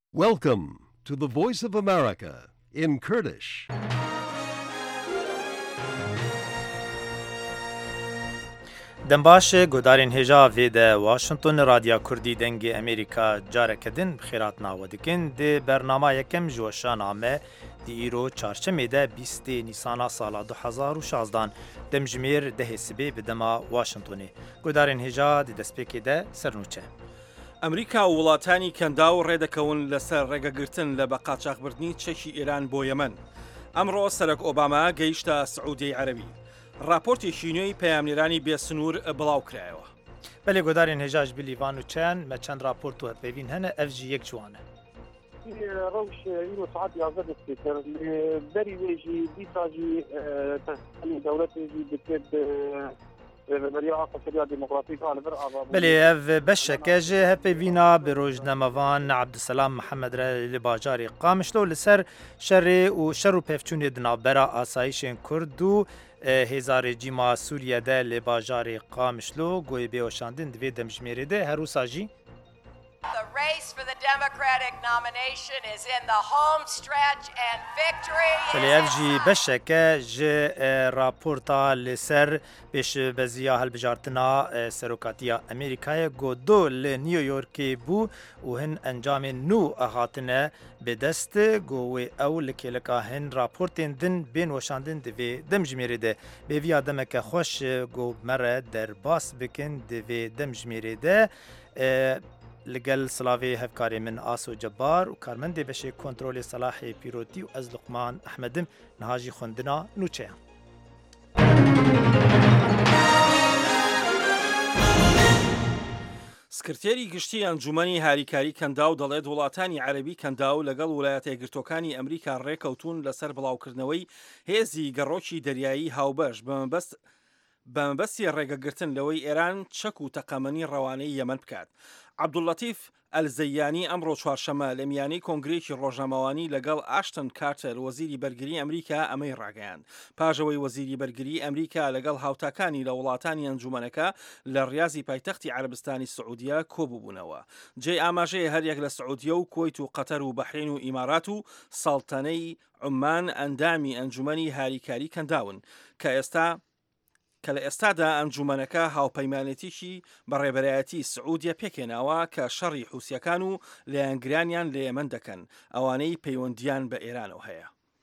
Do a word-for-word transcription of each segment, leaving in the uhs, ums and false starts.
Welcome to the Voice of America in Kurdish. دنباشه گودارین هجا ویده واشنطن رادیا کردی دنگ امریکا جارکدن بخیرات ناودکن ده برنامه یکم جوشان آمه دی ایرو چارچمه ده بیست نیسانا سالا دو هزار و شازدان دمجمیر ده سبی بدما واشنطنی گودارین هجا دی دسپیکی ده سرنوچه ئەمریکا و وڵاتانی کەندا و ڕێدەکەون لەسەر ڕێگەگرتن لە بە قاچاقبردنی چەکی ئێران بۆ یەمەن. ئەمڕۆ سەرۆک ئۆباما گەیشتە سعودی عەرەبی. راپۆرتێکی نوێی پەیامنێرانی بێسنوور بڵاو کرایەوە. بەلێ گۆدارین هێژاش بلیڤان و چەند مە چەند راپۆرت و پێوین هەنە ئەف جی یەک جوانە. روش يورو ساعات يعزز السكر بري ويجي بيساجي تسلي دولتي بتد بله اف بشکه جه هپی وینا به روزنامه‌وان عبدالسلام محمد را لباجاری قامشلو لسر شر و شر و پفچون دنابرا آسایش کرد و هزار جیما سوریه ده لباجاری قامشلو گوی بیوشاندن دوی دمجمیره ده هر روساجی The race for the Democratic nomination is in the home stretch and victory is بله اف جی بشکه جه راپورتا لسر پیش بزیا هل بجارتنا سروکاتیا امریکای گودو لنیویورکی بو و هن انجام نو اخاتنه به دست گوی او لکلکا هن راپورتین دن بین وشاندن دوی دمجمیره ده به وی آدمک خوش گو مره در باس بکن دوی دمجمیره ده لگل سلاوی هفکاری من آسو جبار و کارمنده بشه کنترول صلاح پیروتی و از لقمان احمدم نهاجی خوندنا نوچه سکرتێری گشتی ئەنجومەنی هاریکاری کەندا و دەڵێت وڵاتانی عەرەبی کەندا و لەگەڵ ویلایەتە یەکگرتووەکانی ئەمریکا ڕێکەوتون لەسەر بڵاوکردنەوەی هێزی گەڕۆکی دەریایی هاوبەش بەمەبەست بەمەبەستی ڕێگەگرتن لەوەی ئێران چەک و تەقەمەنی ڕەوانەی یەمەن بکات. عەبدوڵەتیف ئەلزەیانی ئەمڕۆ چوارشەممە لە میانەی کۆنگرێکی ڕۆژنامەوانی لەگەڵ ئاشتن کارتەر وەزیری بەرگری ئەمریکا ئەمەی ڕاگەیاند. پاژەوەی وەزیری بەرگری ئەمریکا لەگەڵ هاوتاکانی لە وڵاتانی ئەنجومەنەکە لە ڕیازی پایتەختی عەرەبستانی سعودیە کۆبووبوونەوە. جێ ئاماژەیە هەریەک لە سعودیە و کۆیت و قەتەر و بەحرین و ئیمارات و ساڵتەنەی عومان ئەندامی ئەنجومەنی هاریکاری کەنداون کە ئێستا کە لە ئێستادا ئەنجومەنەکە هاوپەیمانێتیشی بەڕێبەرایەتی سعودیە پێکێناوە کە شەڕی حوسیەکان و لایەنگرانیان لە یەمەن دەکەن ئەوانەی پەیوەندیان بە ئێرانەوە هەیە.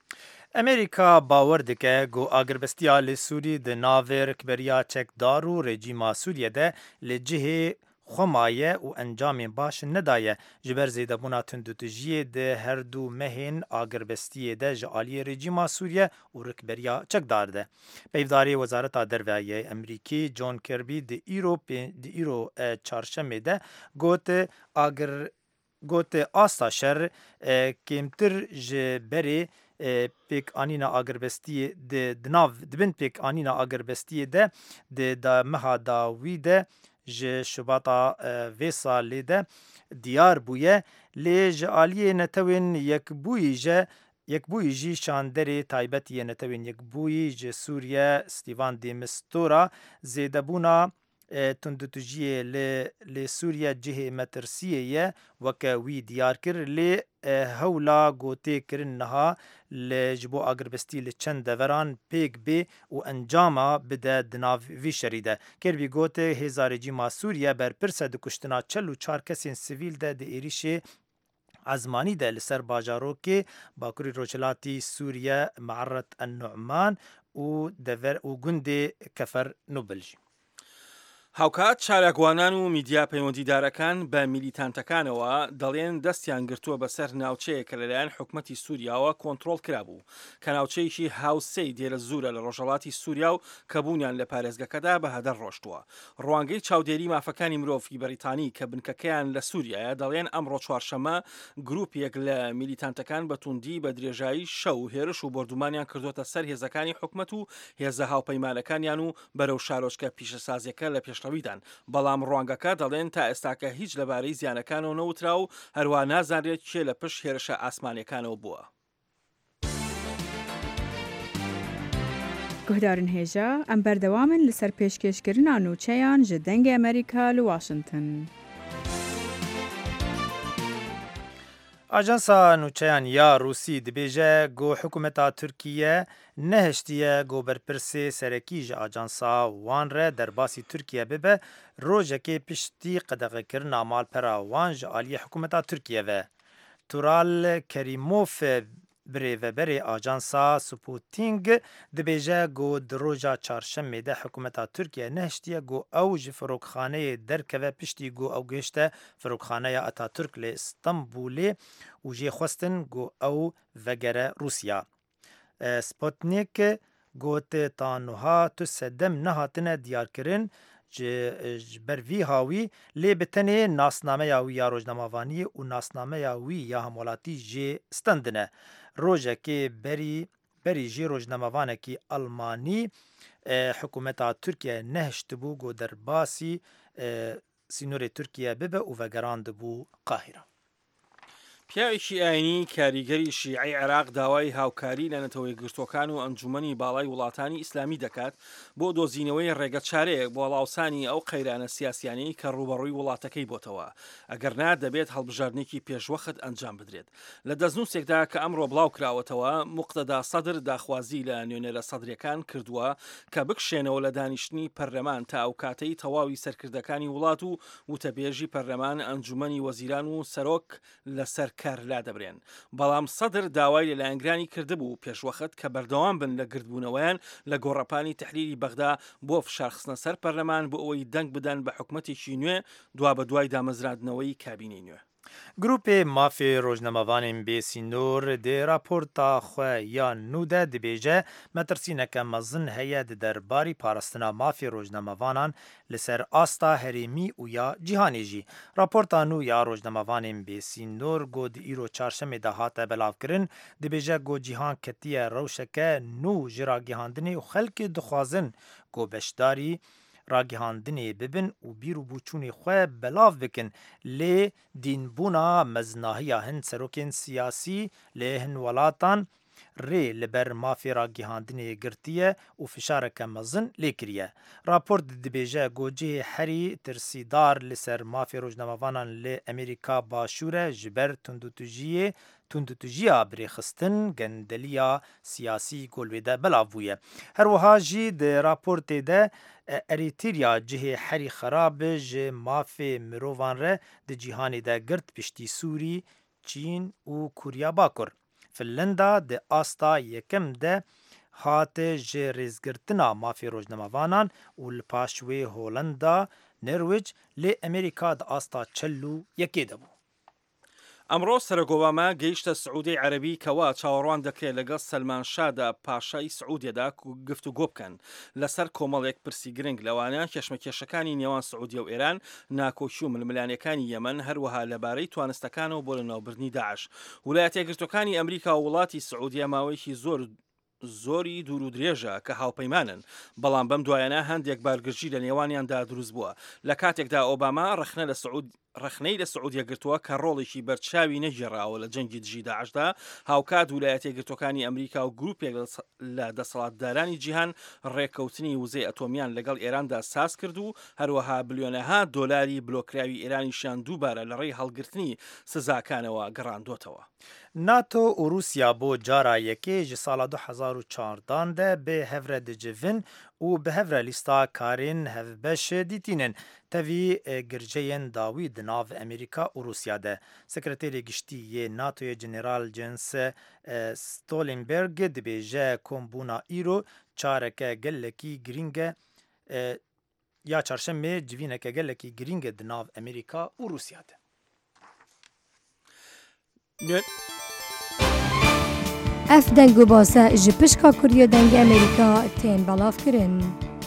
امریکا باور دکه گو آگربستیا لسوری ده ناوه رکبریا چکدار و رژیما سوریه ده لجهه خمایه و انجام باش ندایه جبر زیده بونا تندوتجیه ده هر دو مهین آگربستیه ده جعالی رژیما سوریه و رکبریا چکدار ده. پیفداری وزارت درویه امریکی جون کربی ده ایرو ده ایرو چارشمه ده گوت آگر گوت آستا شر کمتر جبری پیک آنینا آگربستی ده دناو دبن پیک آنینا آگربستی ده ده دا مها داوی ده ج شباتا وی سالی ده دیار بویه لی جعالی نتوین یک بوی جه یک بوی جی شاندری تایبتی نتوین یک بوی جه سوریه ستیوان دی مستورا زیده بونا تندوتجیه لی سوریه جه مترسیه وکه وی دیار کر لی هولا گوته کرن نها لجبو آگربستی لچند دوران پیگ بی و انجاما بده دناو وی شریده کربی گوته هزار جیما سوریه بر پرسه ده کشتنا چل و چار کسین سویل ده ده ایریشه عزمانی ده لسر باجارو که باکوری روچلاتی سوریه معرت النعمان و دور و گنده کفر نوبلجی. هاوکات چالاکوانان و میدیا پەیوەندیدارەکان بە میلیتانتەکانەوە دەڵێن دەستیان گرتووە بەسەر ناوچەیە کە لەلایەن حکومەتی سووریاوە کۆنتڕۆڵ کرابوو کە ناوچەیەکی هاوسەی دێرە زوورە لە ڕۆژهەڵاتی سووریا و کە بوونیان لە پارێزگەکەدا بە هەدەر ڕۆشتووە. ڕوانگەی چاودێری مافەکانی مرۆڤی بەریتانی کە بنکەکەیان لە سووریایە دەڵێن ئەمڕۆ چوارشەممە گروپێک لە میلیتانتەکان بە توندی بە درێژایی شەو هێرش و بردومانیان کردوتە سەر هێزەکانی حکومەت و هێزە هاوپەیمانەکانیان و بەرەو شارۆچکە پیشەسازیەکە لە پێش بەڵام ڕوانگەکە دەڵێن تا ئێستاکە هیچ لەبارەی زیانەکانەوە نەوترا و هەروە نازانرێت کێ لە پشت هێرشە ئاسمانیەکانەوە بووە. گهدارن هێژا ئەم بەردەوامن لەسەر پێشکەشکردنا نوچەیان ji dengê Amerîka li Washington. Ajansa nûçeyan ya Rûsî dibêje got hikûmeta Tirkiye nehiştiye goberpirsê serekî ji ajansa wan re derbasî Tirkiye bibe rojekê piştî qedexekirina malpera wan ji aliyê hikûmeta Tirkiye ve. Tural Kerimov birêveberê ajansa Sputnik dibêje got di roja çarşemê de hikûmeta Tirkiye nehiştiye got ew ji firokxaneyê derkeve piştî got ew gihîşte firokxaneya Atatürk li Stenbolê û jê xwestin got ew vegere Rûsya. Sputnik got tanûha tu sedem nehatine diyarkirin ji ber vî hawî lê bi tenê nasnameya wî ya rojnamavaniyê û nasnameya wî ya hemwelatî jê stendine. Rojekê berî berî jî rojnamavanekî Almanî hikûmeta Tirkiye nehiştibû got derbasî sînorê Tirkiye bibe û vegerandibû Qahîra. پیاوێکی ئاینی کاریگەری شیعی عێراق داوای هاوکاری لە نەتەوەی گرتوەکان و ئەنجومەنی باڵای وڵاتانی ئیسلامی دەکات بۆ دۆزینەوەی ڕێگە چارەیەک بۆ وەڵاوسانی ئەو قەیرانە سیاسیانەی کە ڕوبەڕووی وڵاتەکەی بۆتەوە ئەگەرنا دەبێت هەڵبژاردنێکی پێشوەخت ئەنجام بدرێت لە دەستنووسێکدا کە ئەمڕۆ بڵاو کراوەتەوە موقتەدا سەدر داخوازی لە نوێنەرە سەدرەکان کردووە کە بکشێنەوە لە دانیشتنی پەرلەمان تا ئەو کاتەی تەواوی سەرکردەکانی وڵات و وتەبێژی پەرلەمان ئەنجومەنی وەزیران و سەرۆک لەسەر کار لا دەبرێن بەڵام سەدر داوای لەلایەنگرانی کردبوو پێشوەخت کە بەردەوام بن لە گردبوونەوەیان لە گۆڕەپانی تحلیلی بەغدا بۆ فشارخستنە سەر پەرلەمان بۆ ئەوەی دەنگ بدەن بە حکومەتێکی نوێ دوا بە دوای دامەزراندنەوەی کابینەی نوێ. Grupê mafê rojnemavanên bêsînor dê raporta xwe ya nû de dibêje metirsîneke mezin heye di derbarî parastina mafê rojnemavanan li ser asta herêmî û ya cîhanê jî. Raporta nû ya rojnemavanên bêsînor got di îro çarşemê de hate belavkirin dibêje got cîhan ketiye rewşeke nû ji ragihandinê û xelkê dixwazin got beşdarî ragihandinê bibin û bîr û bûçûnê xwe belav bikin lê dînbûna meznahiya hin serokên siyasî lê hin welatan rê li ber mafê ragihandinê girtiye û fişareke mezin lê kiriye. Rapor dibêje got cihê herî tirsîdar li ser mafê rojnamavanan lê Amerîka Başûrê ji ber tundutujiyê tundutûjiya birêxistin gendeliya siyasî golvê de belav bûye. Her wiha jî di raportê de Erîtreya cihê herî xerab ji mafê mirovan re di cîhanê de girt piştî Sûrî, Çîn û Kurya Bakur. Finlanda di asta yekem de hate ji rêzgirtina mafê rojnamavanan û li paş wê Holanda, Norwêc lê Amerîka di asta çel û yekê de bû. ئەمڕۆ سەرۆک ئۆباما گەیشتە سعودی عەرەبی کەوا چاوەڕوان دەکرێت لەگەڵ سەلمان شادا پاشای سعودیەدا گفتوگۆ بکەن لەسەر کۆمەڵێک پرسی گرنگ لەوانە کێشمەکێشەکانی نێوان سعودیە و ئێران ناکۆچی و ململانیەکانی یەمەن هەروەها لەبارەی توانستەکانەوە بۆ لەناوبردنی داعش. ویلایەتە یەکگرتووەکانی ئەمریکا و وڵاتی سعودیە ماوەیەکی زۆر زۆری دوور و درێژە کە هاوپەیمانن بەڵام بەم دوایانە هەندێک بارگرژی لە نێوانیاندا دروست بووە. لە کاتێکدا ئۆباما ڕخنە لە سعود ڕخنەی لە سعودیە گرتووە کە ڕۆڵێکی بەرچاوی نەگێڕاوە لە جەنگی دژی داعشدا هاوکات ویلایەتە یەکگرتووەکانی ئەمریکا و گروپێک لە دەسەڵاتدارانی جیهان ڕێککەوتنی وزەی ئەتۆمیان لەگەڵ ئێراندا ساز کرد و هەروەها بلیۆنەها دۆلاری بلۆکراوی ئێرانیشیان دووبارە لە ڕێی هەڵگرتنی سزاکانەوە گەڕاندۆتەوە. ناتۆ û Rûsya بۆ جارا yekê ji sala du hezar û çardan de bê hevre dicivin û bi hevre lîsta karên hevbeş dîtînin. Tevî girceyên dawî di nav Amerîka û Rûsya de. Sekreterê giştî yê NATOyê General Jens Stoltenberg dibêje kombûna îro çareke gelekî girîng e ya çarşemê civîneke gelekî girîng e di nav Amerîka û Rûsya de. Ev deng û base ji pişka Kuriya dengê Amerîka tên belavkirin.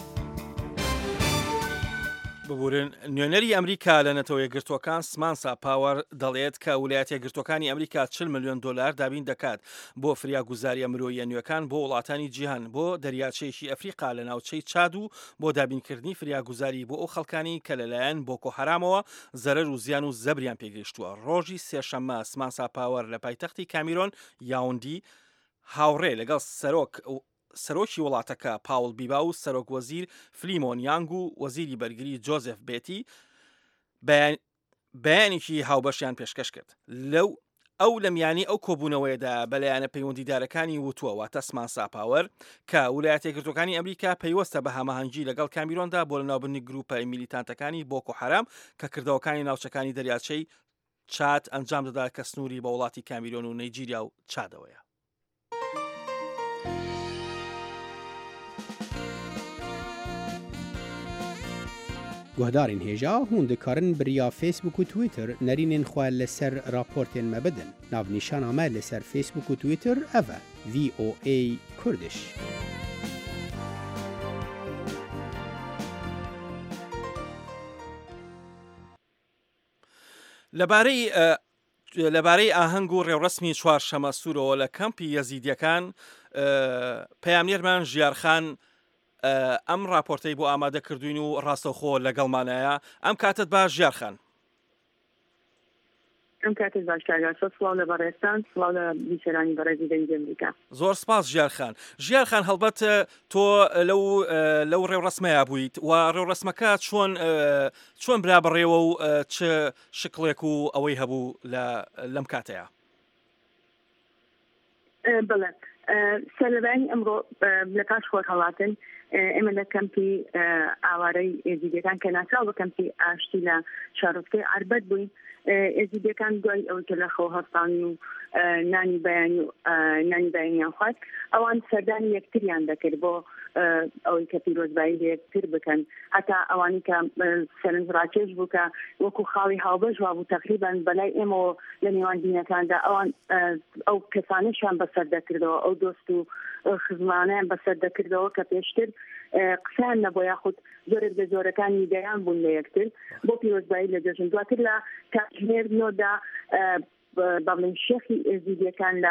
ببورن نوێنەری ئەمریکا لە نەتەوە یەکگرتووەکان سمانسا پاوەر دەڵێت کە ویلایەتە یەکگرتووەکانی ئەمریکا چل ملیۆن دۆلار دابین دەکات بۆ فریاگوزاریە مرۆییە نوێەکان بۆ وڵاتانی جیهان بۆ دەریاچەیەکی ئەفریقا لە ناوچەی چاد و بۆ دابینکردنی فریاگوزاری بۆ ئەو خەڵکانی کە لەلایەن بۆکۆ حرامەوە زەرەر و زیان و زەبریان پێگەیشتووە. ڕۆژی سێشەممە سمانسا پاوەر لە پایتەختی کامیرۆن یاوندی هاوڕێ لەگەڵ سەرۆک سەرۆکی وڵاتەکە پاول بیبا و سەرۆک وەزیر فلیمۆن یانگ و وەزیری بەرگری جۆزف بێتی بەیانێکی هاوبەشیان پێشکەش کرد. لەو ئەو لە میانی ئەو کۆبوونەوەیدا بەلایەنە پەیوەندیدارەکانی وتووەوە تەسمان ساپاوەر کە ویلایەتە یەکگرتووەکانی ئەمریکا پەیوەستە بە هەماهەنگی لەگەڵ کامیرۆندا بۆ لەناوبردنی گروپە میلیتانتەکانی بۆکۆ حەرام کە کردەوەکانی ناوچەکانی دەریاچەی چاد ئەنجام دەدا کە سنووری بە وڵاتی کامیرۆن و نەیجیریا و چادەوەیە. گوهدارین هێژا هون دikarin biriya Facebook û Twitter nerînên xwe li ser raportên me bidin. Navnîşana me li ser Facebook û Twitter ev e V O A Kurdish. لەبارەی لەبارەی ئاهەنگ و ڕێوڕسمی چوارشەمە سوورەوە لە کەمپی یەزیدیەکان پەیامنێرمان ژیارخان ئەم راپۆرتەی بۆ ئامادە کردوین و ڕاستەوخۆ لەگەڵمانایە. ئەم کاتت باش ژیارخان. ئەم کاتت باش کاگاسە سڵاو لە بەڕێستان سڵاو لە بیسەرانی بەڕێزی دەنگی ئەمریکا. زۆر سپاس ژیارخان. ژیارخان هەڵبەت تۆ لەو لەو ڕێوڕسمەیە بوویت و ڕێوڕسمەکە چۆن چۆن برا بەڕێوە و چ شکڵێک و ئەوەی هەبوو لەم کاتەیە؟ بڵێ سەرلەبانی ئەمڕۆ لە پاش خۆر هەڵاتن ئێمە لە کەمپی ئاوارەی ئێزیدیەکان کە ناسراو بە کەمپی ئاشتی لە شارۆچکەی عاربەت بووین. ئێزیدیەکان دوای ئەوەی کە لە خۆ هەستانی و نانی بەیانی و نانی بەیانیان خوارد ئەوان سەردانی یەکتریان دەکرد بۆ ئەوەی کە پیرۆزبایی یەکتر بکەن هەتا ئەوانی کە سەرنج ڕاکێش بوو کە وەکو خاڵی هاوبەش وا بوو تەقریبان بەلای ئێمەوە لە نێوان دینەکاندا ئەوان ئەو کەسانەشیان بەسەر دەکردەوە ئەو دۆست و خزمانیان بەسەر دەکردەوە کە پێشتر قسەیان نەبوو یاخود زۆرێک لە زۆرەکانی دەیان بوون لە یەکتر بۆ پیرۆزبایی لە جەژن دواتر لە کاتژمێرنەوەدا بەڵێن شێخی ئێزیدیەکان لە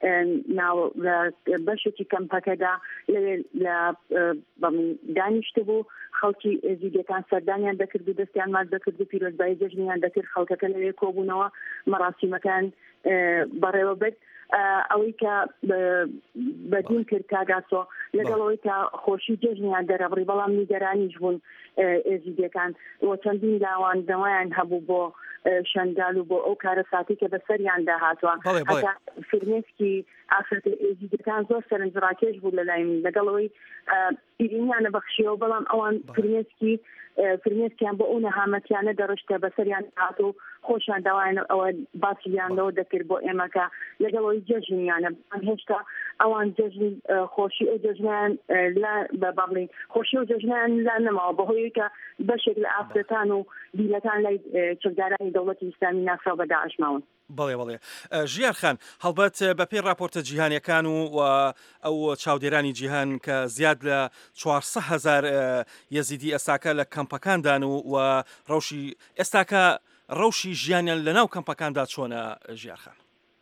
بەشێکی کەمپەکەدا لە دانیشت بوو خەڵکی ئێزیدیەکان سەردانیان دەکرد و دەستیان ماچ دەکرد و پیرۆزبایی جەژنیان دەکرد خەڵکەکە لەوێ کۆبوونەوە مەراسیمەکان بەڕێوە بێت ئەوەی کە بەدین کرد کاگاسۆ لەگەڵەوەی کە خۆشی جەژنیان دەرەبڕی بەڵام نیگەرانیش بوون ئێزیدیەکان وە چەندین لاوانەوەیان هەبوو بۆ شەندال و بۆ ئەو کارە ساتی کە بەسەریان داهاتوە هەتا فرمێسکی ئافرەتە ئێزیدیەکان زۆر سەرنجڕاکێش بوو لەلایمی لەگەڵەوەی ئیرینیانە بەخشیەوە بەڵام ئەوان فرمێسکی فرمێسکیان بۆ ئەو نەهامەتیانە دەڕشتە بەسەریان هات و خۆشیان داوایان ئەوە باسییانەوە دەکرد بۆ ئێمەکە لەگەڵەوەی جەژنیانە هێشتا ئەوان جەژن خۆشی ئەو جەژنیان بەڵێن خۆشی و جەژنیان لا نەماوە بەهۆی کە بەشێک لە ئافرەتان و دیلەکان لای چەکدارانی دەوڵەتی ئیسلامی ناسراو بە داعش ماون. بەڵێ بەڵێ ژیارخان هەڵبەت بەپێی راپۆرتە جیهانیەکان و ئەو چاودێرانی جیهان کە زیاد لە چوارسە هەزار یەزیدی ئێستاکە لە کەمپەکاندان و ڕەوشی ئێستاکە ڕەوشی ژیانیان لەناو کەمپەکاندا چۆنە ژیارخان؟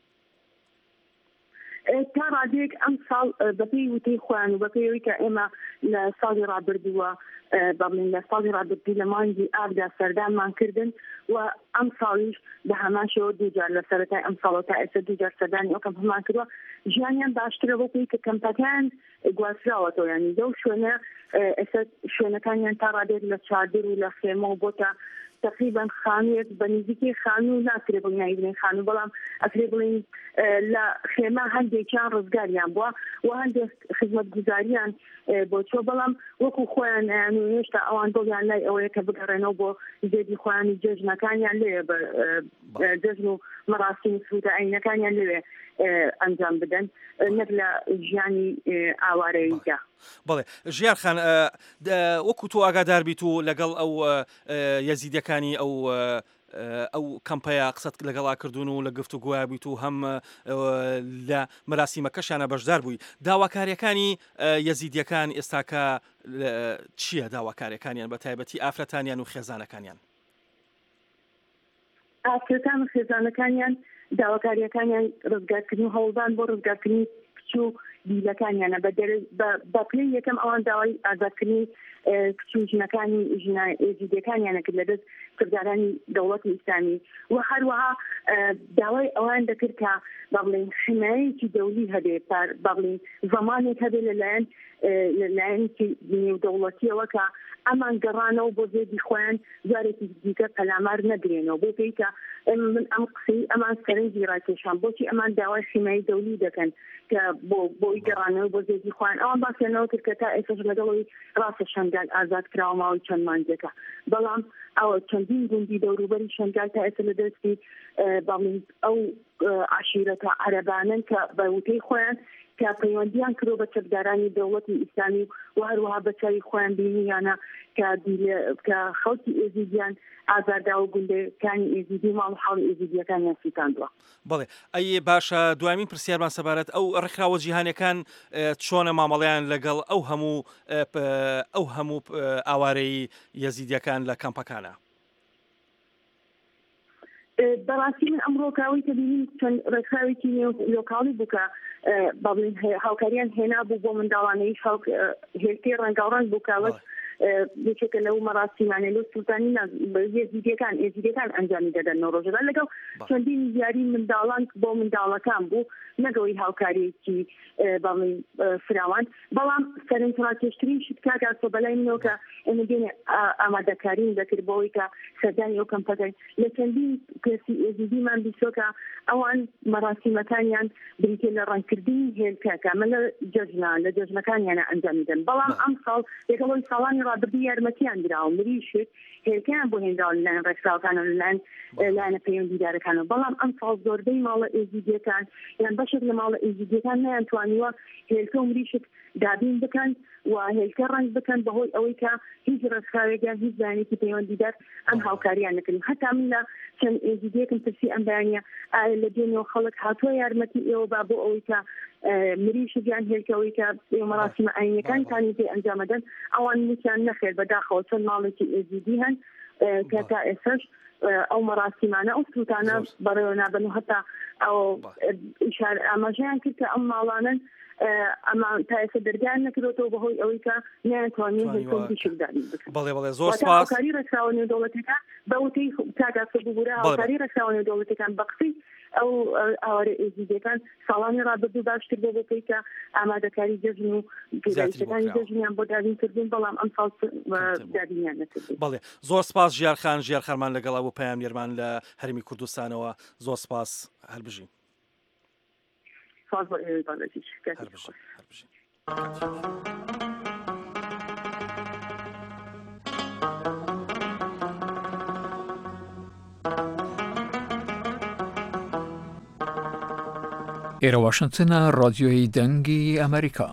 تا ڕادێک ئەم ساڵ بەپێی وتەی خۆیان و بەپێیەوەی کە ئێمە لە ساڵی ڕابردووە بەڵێن لە ساڵی ڕابردوو لە مانگی ئابدا سەردانمان کردن و ئەم ساڵیش بە هەماشەوە دووجار لە سەرەتای ئەم ساڵەوە تا ئێستا دووجار سەردانی ئەو کەمپ هەمان کردووە ژیانیان باشترە بۆی کە کەمپەکان گواستراوەتەوە یانی لەو شوێنە ئێستا شوێنەکانیان تا ڕادێک لە چادر و لە خێمە و بۆتە تقریبا خانوویەک بە نزیکی خانوو ناکرێ بڵین نایبنین خانوو بەڵام ئەکرێ بڵین لە خێمە هەندێکیان ڕزگاریان بووە و هەندێک خزمەتگوزاریان بۆ چۆ بەڵام وەکو خۆیان و هێشتا ئەوان دڵیان لای ئەوەیە کە بگەڕێنەوە بۆ زێدی خۆیانی جەژنەکانیان لێ جەژن و مەراسیم سوودە ئاینەکانیان لەوێ ئەنجام بدەن نەک لە ژیانی ئاوارەییدا. بەڵێ ژیارخان وەکو تۆ ئاگادار بیت و لەگەڵ ئەو یەزیدیەکانی ئەو ئەو کەمپەیە قسەت لەگەڵا کردوون و لە گفتوگویا بیت و هەم لە مەراسیمەکەشانە بەشدار بووی داواکاریەکانی یەزیدیەکان ئێستاکە چییە داواکاریەکانیان بە تایبەتی ئافرەتانیان و خێزانەکانیان؟ ئافرەتان و خێزانەکانیان داواکاریەکانیان ڕزگارکردن و هەوڵدان بۆ ڕزگارکردنی کچوو دیلەکانیانە بە پلەی یەکەم ئەوان داوای ئازادکردنی کچوو ژنەکانی ژنە ئێزیدیەکانیانە کرد لەدەست کردارانی دەوڵەتی ئیسلامی و هەروەها داوای ئەوان دەکرد کە بەڵێن حمایەیەکی دەولی هەبێ بەڵێن زەمانێک هەبێ لەلایەن لەلایەنی نێودەوڵەتیەوە کە ئەمان گەڕانەوە بۆ زێدی خۆیان جارێکی دیکە پەلامار نەگرێنەوە بۆ پێیکە من ئەم قسەی ئەمان سەرنجی ڕاکێشان بۆچی ئەمان داوای حیمایی دەولی دەکەن کە بۆ بۆی گەڕانەوە بۆ زێدی خۆیان ئەوان باسیێنەوە کرد کە تا ئێستا لەگەڵەوەی ڕاستە شەنگال ئازاد کراوە ماوەی چەند مانگێکە بەڵام ئەوە چەندین گوندی دەوروبەری شەنگال تا ئێستا لە دەستی باڵین ئەو عشیرەتە عەرەبانن کە بە وتەی خۆیان کە پەیوەندیان کردو بە چەکدارانی دەوڵەتی ئیسلامی و هەروەها بەچاوی خۆیان بینیانە کە خەڵکی ئێزیدیان ئازارداوە گوندەکانی ئێزیدی ماڵ حاڵ ئێزیدیەکانیان سوتاندووە. بەڵێ ئەی باشە دوامین پرسیارمان سەبارەت ئەو ڕێکخراوە جیهانیەکان چۆنە مامەڵەیان لەگەڵ ئەو هەموو ئەو هەموو ئاوارەی یەزیدیەکان لە کەمپەکانە؟ بەڕاستی من ئەم ڕۆکاوی کە بینیم چەند ڕێکخراوێکی لۆکاڵی بووکە بەڵێن هاوکاریان هێنا بوو بۆ منداڵانەی هێلکەی ڕەنگاوڕەنگ بووکەوە یەکێکە لەو مەراسیمانە لەو سوڵتانی یەزیدیەکان ئێزیدیەکان ئەنجامی دەدەنەوە ڕۆژەدا لەگەڵ چەندین یاری منداڵان بۆ منداڵەکان بوو نەگەوەی هاوکاریەکی بەڵێن فراوان بەڵام سەرنجڕاکێشترین شت کاکاسۆ بەلای منەوە کە ئێمە دێنێ ئامادەکارین دەکرد بۆەوەی کە سەردانی ئەو کەمپەکەی لە چەندین کەسی ئێزیدیمان بیستۆکە ئەوان مەراسیمەکانیان بریتێ لە ڕەنگکردنی هێلکەکە من لە جەژنان لە جەژنەکانیانە ئەنجامی دەن بەڵام ئەم ساڵ لەگەڵەوەی ساڵانی ڕابردووی یارمەتیان دراوە مریشت هێلکەیان بۆ هێنراوە لەلایەن ڕێکخراوەکانە لەلایەن لایەنە پەیوەندیدارەکانەوە بەڵام ئەم ساڵ زۆربەی ماڵە ئێزیدیەکان یان بەشێک لە ماڵە ئێزیدیەکان نەیانتوانیوە هێلکە و مریشت دابین بکەن و هێلکە ڕەنگ بکەن بەهۆی ئەوەی کە هیچ ڕێکخراوێکیان هیچ زانێکی پەیوەندیدار ئەم هاوکاریان نەکردن هەتا من لە چەند ئێزیدیەکم پرسی ئەم بەیانیە ئایا لە دێنەوە خەڵک هاتووە یارمەتی ئێوە با بۆ ئەوەی کە مریشتیان هێلکەوەی کە مەراسیمە ئاینیەکانتانی پێ ئەنجامەدەن ئەوان وتیان نەخێر بەداخەوە چەند ماڵێکی ئێزیدی هەن کە تا ئێستاش ئەو مەراسیمانە ئەو سووتانە بەڕێوە نابن و هەتا ئەو ئاماژەیان کرد کە ئەم ماڵانن ئەمە تا ئێستا دەرگیان نەکردێتەوە بەهۆی ئەوەی کە نەیانتوانین هێلکەی شکدانی بکەن. بەڵێ بەڵێ زۆر سپاس. هاوکاری ڕێکخراوە نێودەوڵەتیەکان بە وتەی کاکاسۆ ببوورە هاوکاری ڕێکخراوە نێودەوڵەتیەکان بە قسەی ئەو ئاوارە ئێزیدیەکان ساڵانی ڕابردوو باشتر بۆ بۆکەی کە ئامادەکاری جەژن و پیرەیشتەکانی جەژنیان بۆ دابین کردن بەڵام ئەم ساڵ دابینیان نەکردن. بەڵێ زۆر سپاس ژیارخان ژیارخەرمان لەگەڵا بۆ پەیامێرمان لە هەرمی کوردستانەوە زۆر سپاس هەربژین. سپاس بۆ ئێوەی بەڕێزی هەربژین. ئێرە واشنگتنە ڕادیۆی دەنگی ئەمریکا.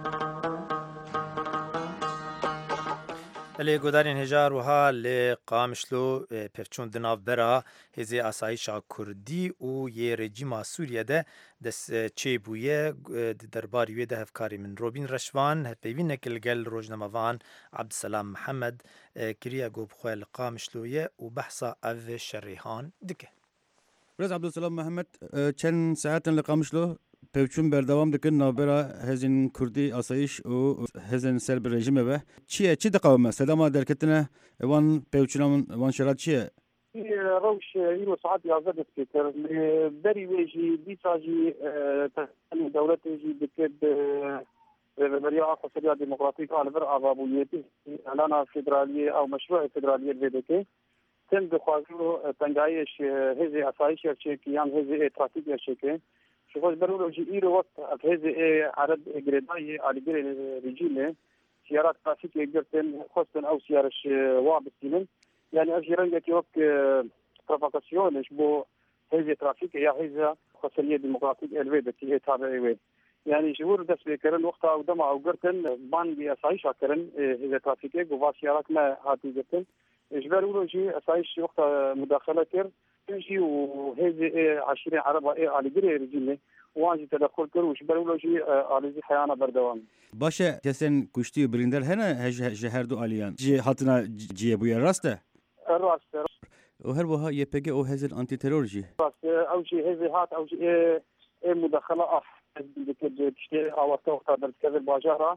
لێ گۆدارین هێژار وها لێ قامشلۆ پێرچوون دناوبەرە هێزێ ئاسایشا کوردی و یێ رێجیما سووریەدە دەست چێبوویە دەرباری وێ دە هەفکاری من ڕۆبین ڕەشوان هەپەیوینێک لەگەل ڕۆژنەمەڤان عەبدسەلام محەممەد کریە گۆبخوێ لە قامشلۆیە و بەحسا ئەڤ شەڕێهان دکە. برز عەبدولسەلام محەممەد چەند ساعتن لە قامشلۆ پێوچوون بەردەوام دەکەن ناوبەرە هێزین کوردی ئاسایش و هێزن سەر بەرێژیمەوە چییە چی دەقاومە سەداما دەرکەتنە ئەوان پێوچونان وان شەرات چییە؟ ڕەوش ئیرۆ سعات یازدە دەستپێکر بەری وێژی دیساژی دەوڵەتێژی دەکرد بەریا ئاخۆسەریا دیموکراتیک ئالبەر ئاوابوویەتی ئەلانا فێدرالیە ئەو مەشروع فێدرالیە بێ دەکەی تم دخوازی و تنگایش هێزی ئاسایش یەرچێکی یان هێزی ئێترافیک یەرچێکی شخص برولوجي إيرو وقت أفهز عرب جريداي على جري رجيمه سيارات ترافيكية جرتن خاصة أو سيارش وابستين يعني أجران يكي وقت بروفوكاسيونش بو هذه ترافيك يا هذا خاصية ديمقراطية الويد تي تابعي يعني شهور دس بكرن وقت أو دم أو جرتن بان بأسايش كرن هذه ترافيكية جوا سيارات ما هاتي جرتن إجبارولوجي أسايش وقت مداخلة كر تجي وهذه عشرين عربة على جري رجيمه واجي تدخل كروش برولوجي على زي حيانا بردوام باشا كسن كشتي بريندر هنا جهردو اليان جي هاتنا جي ابويا راسته الراست وهربوها يبقى او هذا الانتي تيرورجي راست او شيء هذه هات او شيء مداخله اف تشتي او توقع درس كذا باجاره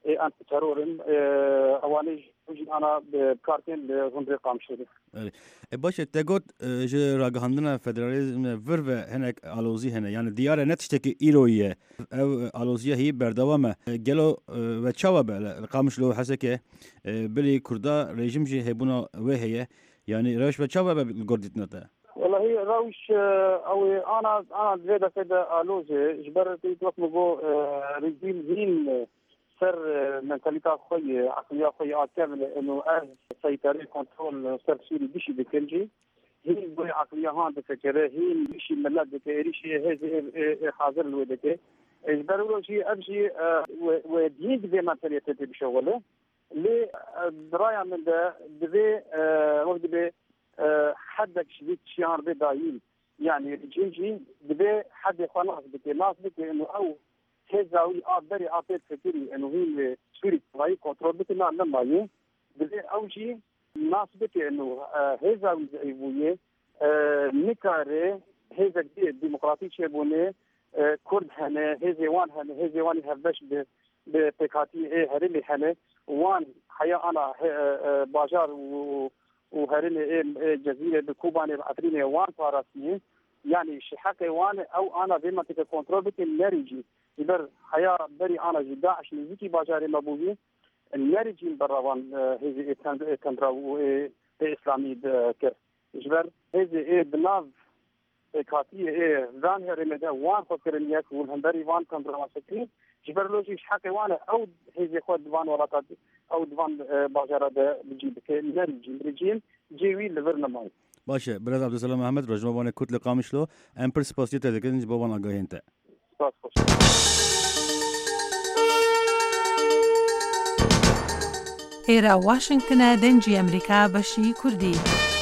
انتی ترورن اواني انا بكارتين هندري قامشري باشه تگوت ج راگهاندنا فدرالیزم ور و هنک آلوزی هنه یعنی دیار نتشتکی ایرویه او آلوزیه هی بردوامه گلو و چاوا بله قامشلو حسکه بلی کردا رژیم جی هبونا وهیه يعني روش بتشوف بالجردت نتا والله روش او انا انا زياده كده الوزه جبرت يطلبوا رجيم زين سر منتاليتا خوي عقليه خوي كامل انه از سيطره كنترول سر سوري بشي بكنجي هي بوي عقليه هان بفكره هي بشي ملات بكيري شي هذا حاضر الودك جبروا شي ابشي ودين زي منتاليتا بشغله لي درايه من ده دبي وقت دبي حدك شديد شيار بدايل يعني جيجي دبي حد خلاص بكي ناس بكي انه او هزاوي ابري ابيت فكري انه هي سوري راي كنترول بكي ما لما دبي او شيء ناس بكي انه هزاوي زيبويه نكاره هزا ديمقراطي شبونه كرد هنا هزوان هنا هزوان هبش ببكاتي ايه هرمي هنا وان حيا انا باجار وهرمي ايه جزيره بكوباني العطريني وان فارسيه يعني شحكه وان او انا بما تك كنترول بك النريجي يبر حيا بري انا جداعش نزيكي باجار مبوي النريجي براوان هذه كندراو اسلامي كر جبر هذه ايه بناف كاتيه ايه ذان هرمي ده وان فكرنيك والهندري وان كندراو سكري جبرلوجي شحكي وانا او هذه خود ديوان ولا او ديوان باجاره ده بجيب كنريجي ريجيم جيوي لبرنامج باشه برادر عبدالسلام محمد رجما بانه کتل قامشلو ام پرسپاسیت دکن بابان آگاهی انت سپاس خوش ئێرە واشنگتنە دەنجی ئەمریکا بەشی کوردی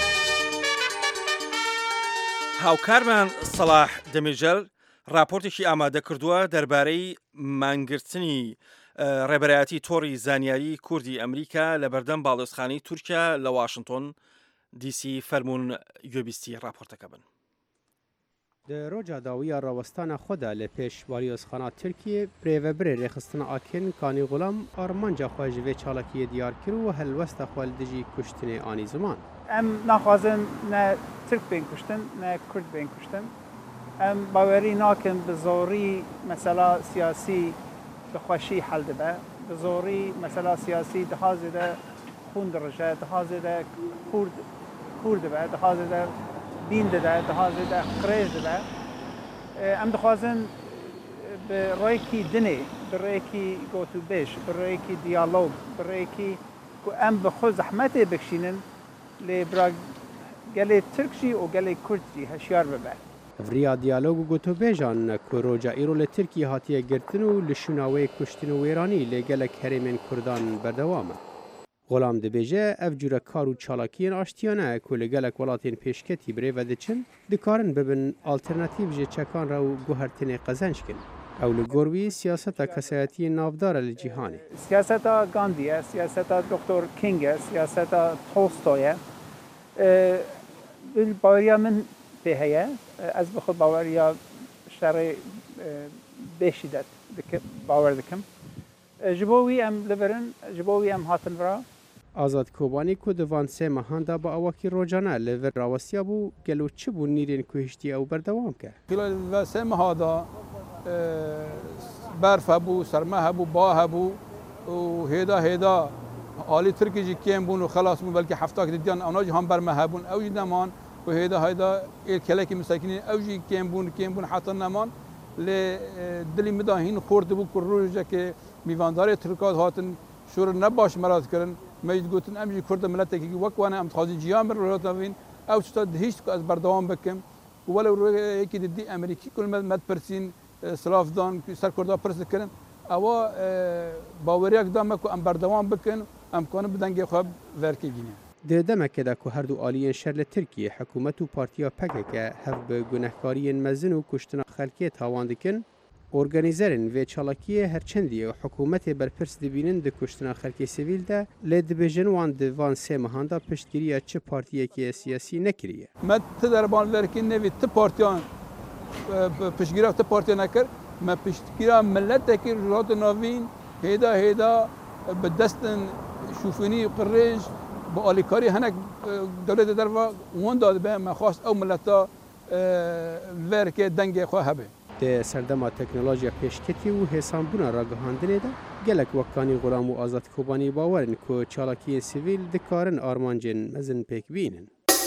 هاوکارمان سەلاح دەمیرجەل راپۆرتێکی ئامادە کردووە دەربارەی مانگرتنی ڕێبەرایەتی تۆڕی زانیاری کوردی ئەمریکا لە بەردەم باڵێۆزخانەی تورکیا لە واشنگتن دیسی فەرمونون گوێبیستی راپۆرتەکە بن. د روجا داویە ڕەوەستانە خۆدا لە پێش واریۆزخانە تورکیە برێڤەبرێ ڕێخستنە ئاکن کانی غوڵام ئارمانجا خۆ ji vê çalakiyê diyar kir û helwesta xwe li dijî kuştinê anî ziman. Em naxwazin ne Türk bên kuştin ne Kurd bên kuştin. Em bawerî nakin bi zorî mesela siyasî bi xweşî hel dibe. Bi zorî mesela siyasî diha zêde xûn dirije, diha zêde Kurd Kûr dibe, diha zêde bîn dide, diha zêde qirêj dide. Em dixwazin bi rêyekî dinê, bi rêyekî gotûbêj, bi rêyekî diyalog, bi rêyekî ku em bi xwe zehmetê bikişînin lê bira gelê Türk jî û gelê Kurd jî heşyar bibe. Vriya diyalog û gotûbêjan ku roja îro li Tirkiye hatiye girtin û li şûna wê kuştin û wêranî lê gelek herêmên Kurdan berdewam e. Golam dibêje ev cure kar û çalakiyên aştiyane ku li gelek welatên pêşketî birêve diçin dikarin bibin alternatîv ji çekan re û guhertinê qezençkin. Ew li gor wî siyaseta kesayetiyê navdar e li cîhanê. Siyaseta Gandhi ye, siyaseta Doktor King ye, siyaseta Tolstoy ye. Bil baweriya min pê heye, ez bi xwe baweriya şerê bê şîdet bawer dikim. Ji bo wî em li birin, ji bo wî em hatin vira. Azad Kobanî ku di van sê mehan da bi awakî rojane li vir rawestiya bû gelo çi bû nîrên ku hiştiye ew berdewam ke. Li sê meha da berf hebû, serme hebû, ba hebû û hêda hêda alî Tirkî jî kêm bûn û xelas bûn belkî heftak diyan ew jî hem berme hebûn ew jî neman û hêda hêda êl kelekî misekînî ew jî kêm bûn kêm bûn hetin neman lê dilî me da hîn xort dibû ku rojekê میوانdarê Tirkat hatin şûr ne baş merat kirin me jî gotin em jî Kurd miletekî wek wane em dixwazîn ciyan bin rojavîn ew tişta hîç ez berdewam bikim û wele rojekî didî Amerîkî kul me pirsîn silavdan ser Kurda pirs dikirin ewa baweriyak da me ku em berdewam bikin em kanin bi dengê xwe verkê gîne. Di demekê de ku her du aliyên şer li Tirkiye hikûmet û partiya P K K hev bi gunehkariyên mezin û kuştina xelkê tawan dikin Organizerên vê çalakiyê herçendî û hikûmetê berpirs dibînin di kuştina xelkê sivîl de lê dibêjin wan di van sê mehan da piştgiriya çi partiyekî siyasî nekiriye. Me ti derban verkî nevî ti partiyan piştgiriya ti partiya nekir me piştgiriya milletekî ji hat navîn هێدا هێدا بە دەستن شوفێنی قڕێژ بە ئالیکاری هەنێک دەولەتە دەرەوە وەندا دەبێ مەخواست ئەو ملەتە vêrkê dengê xwe hebe. Di serdema teknolojiya pêşketî û hêsanbûna ragihandinê de gelek wekanî Gulam û Azad Kobanî bawerin ku çalakiyên sivîl dikarin armancên mezin pêk bînin.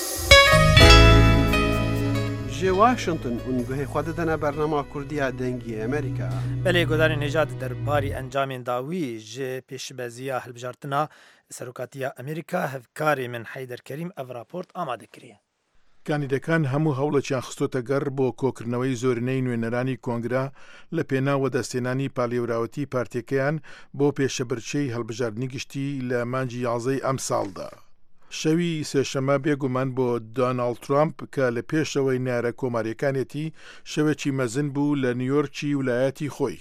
Ji Washington û guhê xwe didine bernama Kurdiya dengî Amerîka. Belê Godarên Nejad derbarî encamên dawî ji pêşbeziya hilbijartina Serokatiya Amerîka hevkarê min Heyder Kerîm ev raport amade kiriye. کاندیدەکان هەموو هەوڵەکیان خستۆتە گەڕ بۆ کۆکردنەوەی زۆرینەی نوێنەرانی کۆنگرا لە پێناوە دەستێنانی پاڵێوراوەتی پارتیەکەیان بۆ پێشەبرچەی هەڵبژاردننی گشتی لە مانجی یازەی ئەم ساڵدا. شەوی سێشەمە بێگومان بۆ دۆناڵد ترامپ کە لە پێشەوەی نارە کۆماریەکانێتی شەوێکی مەزن بوو لە نیویۆرکی ویلایەتی خۆی.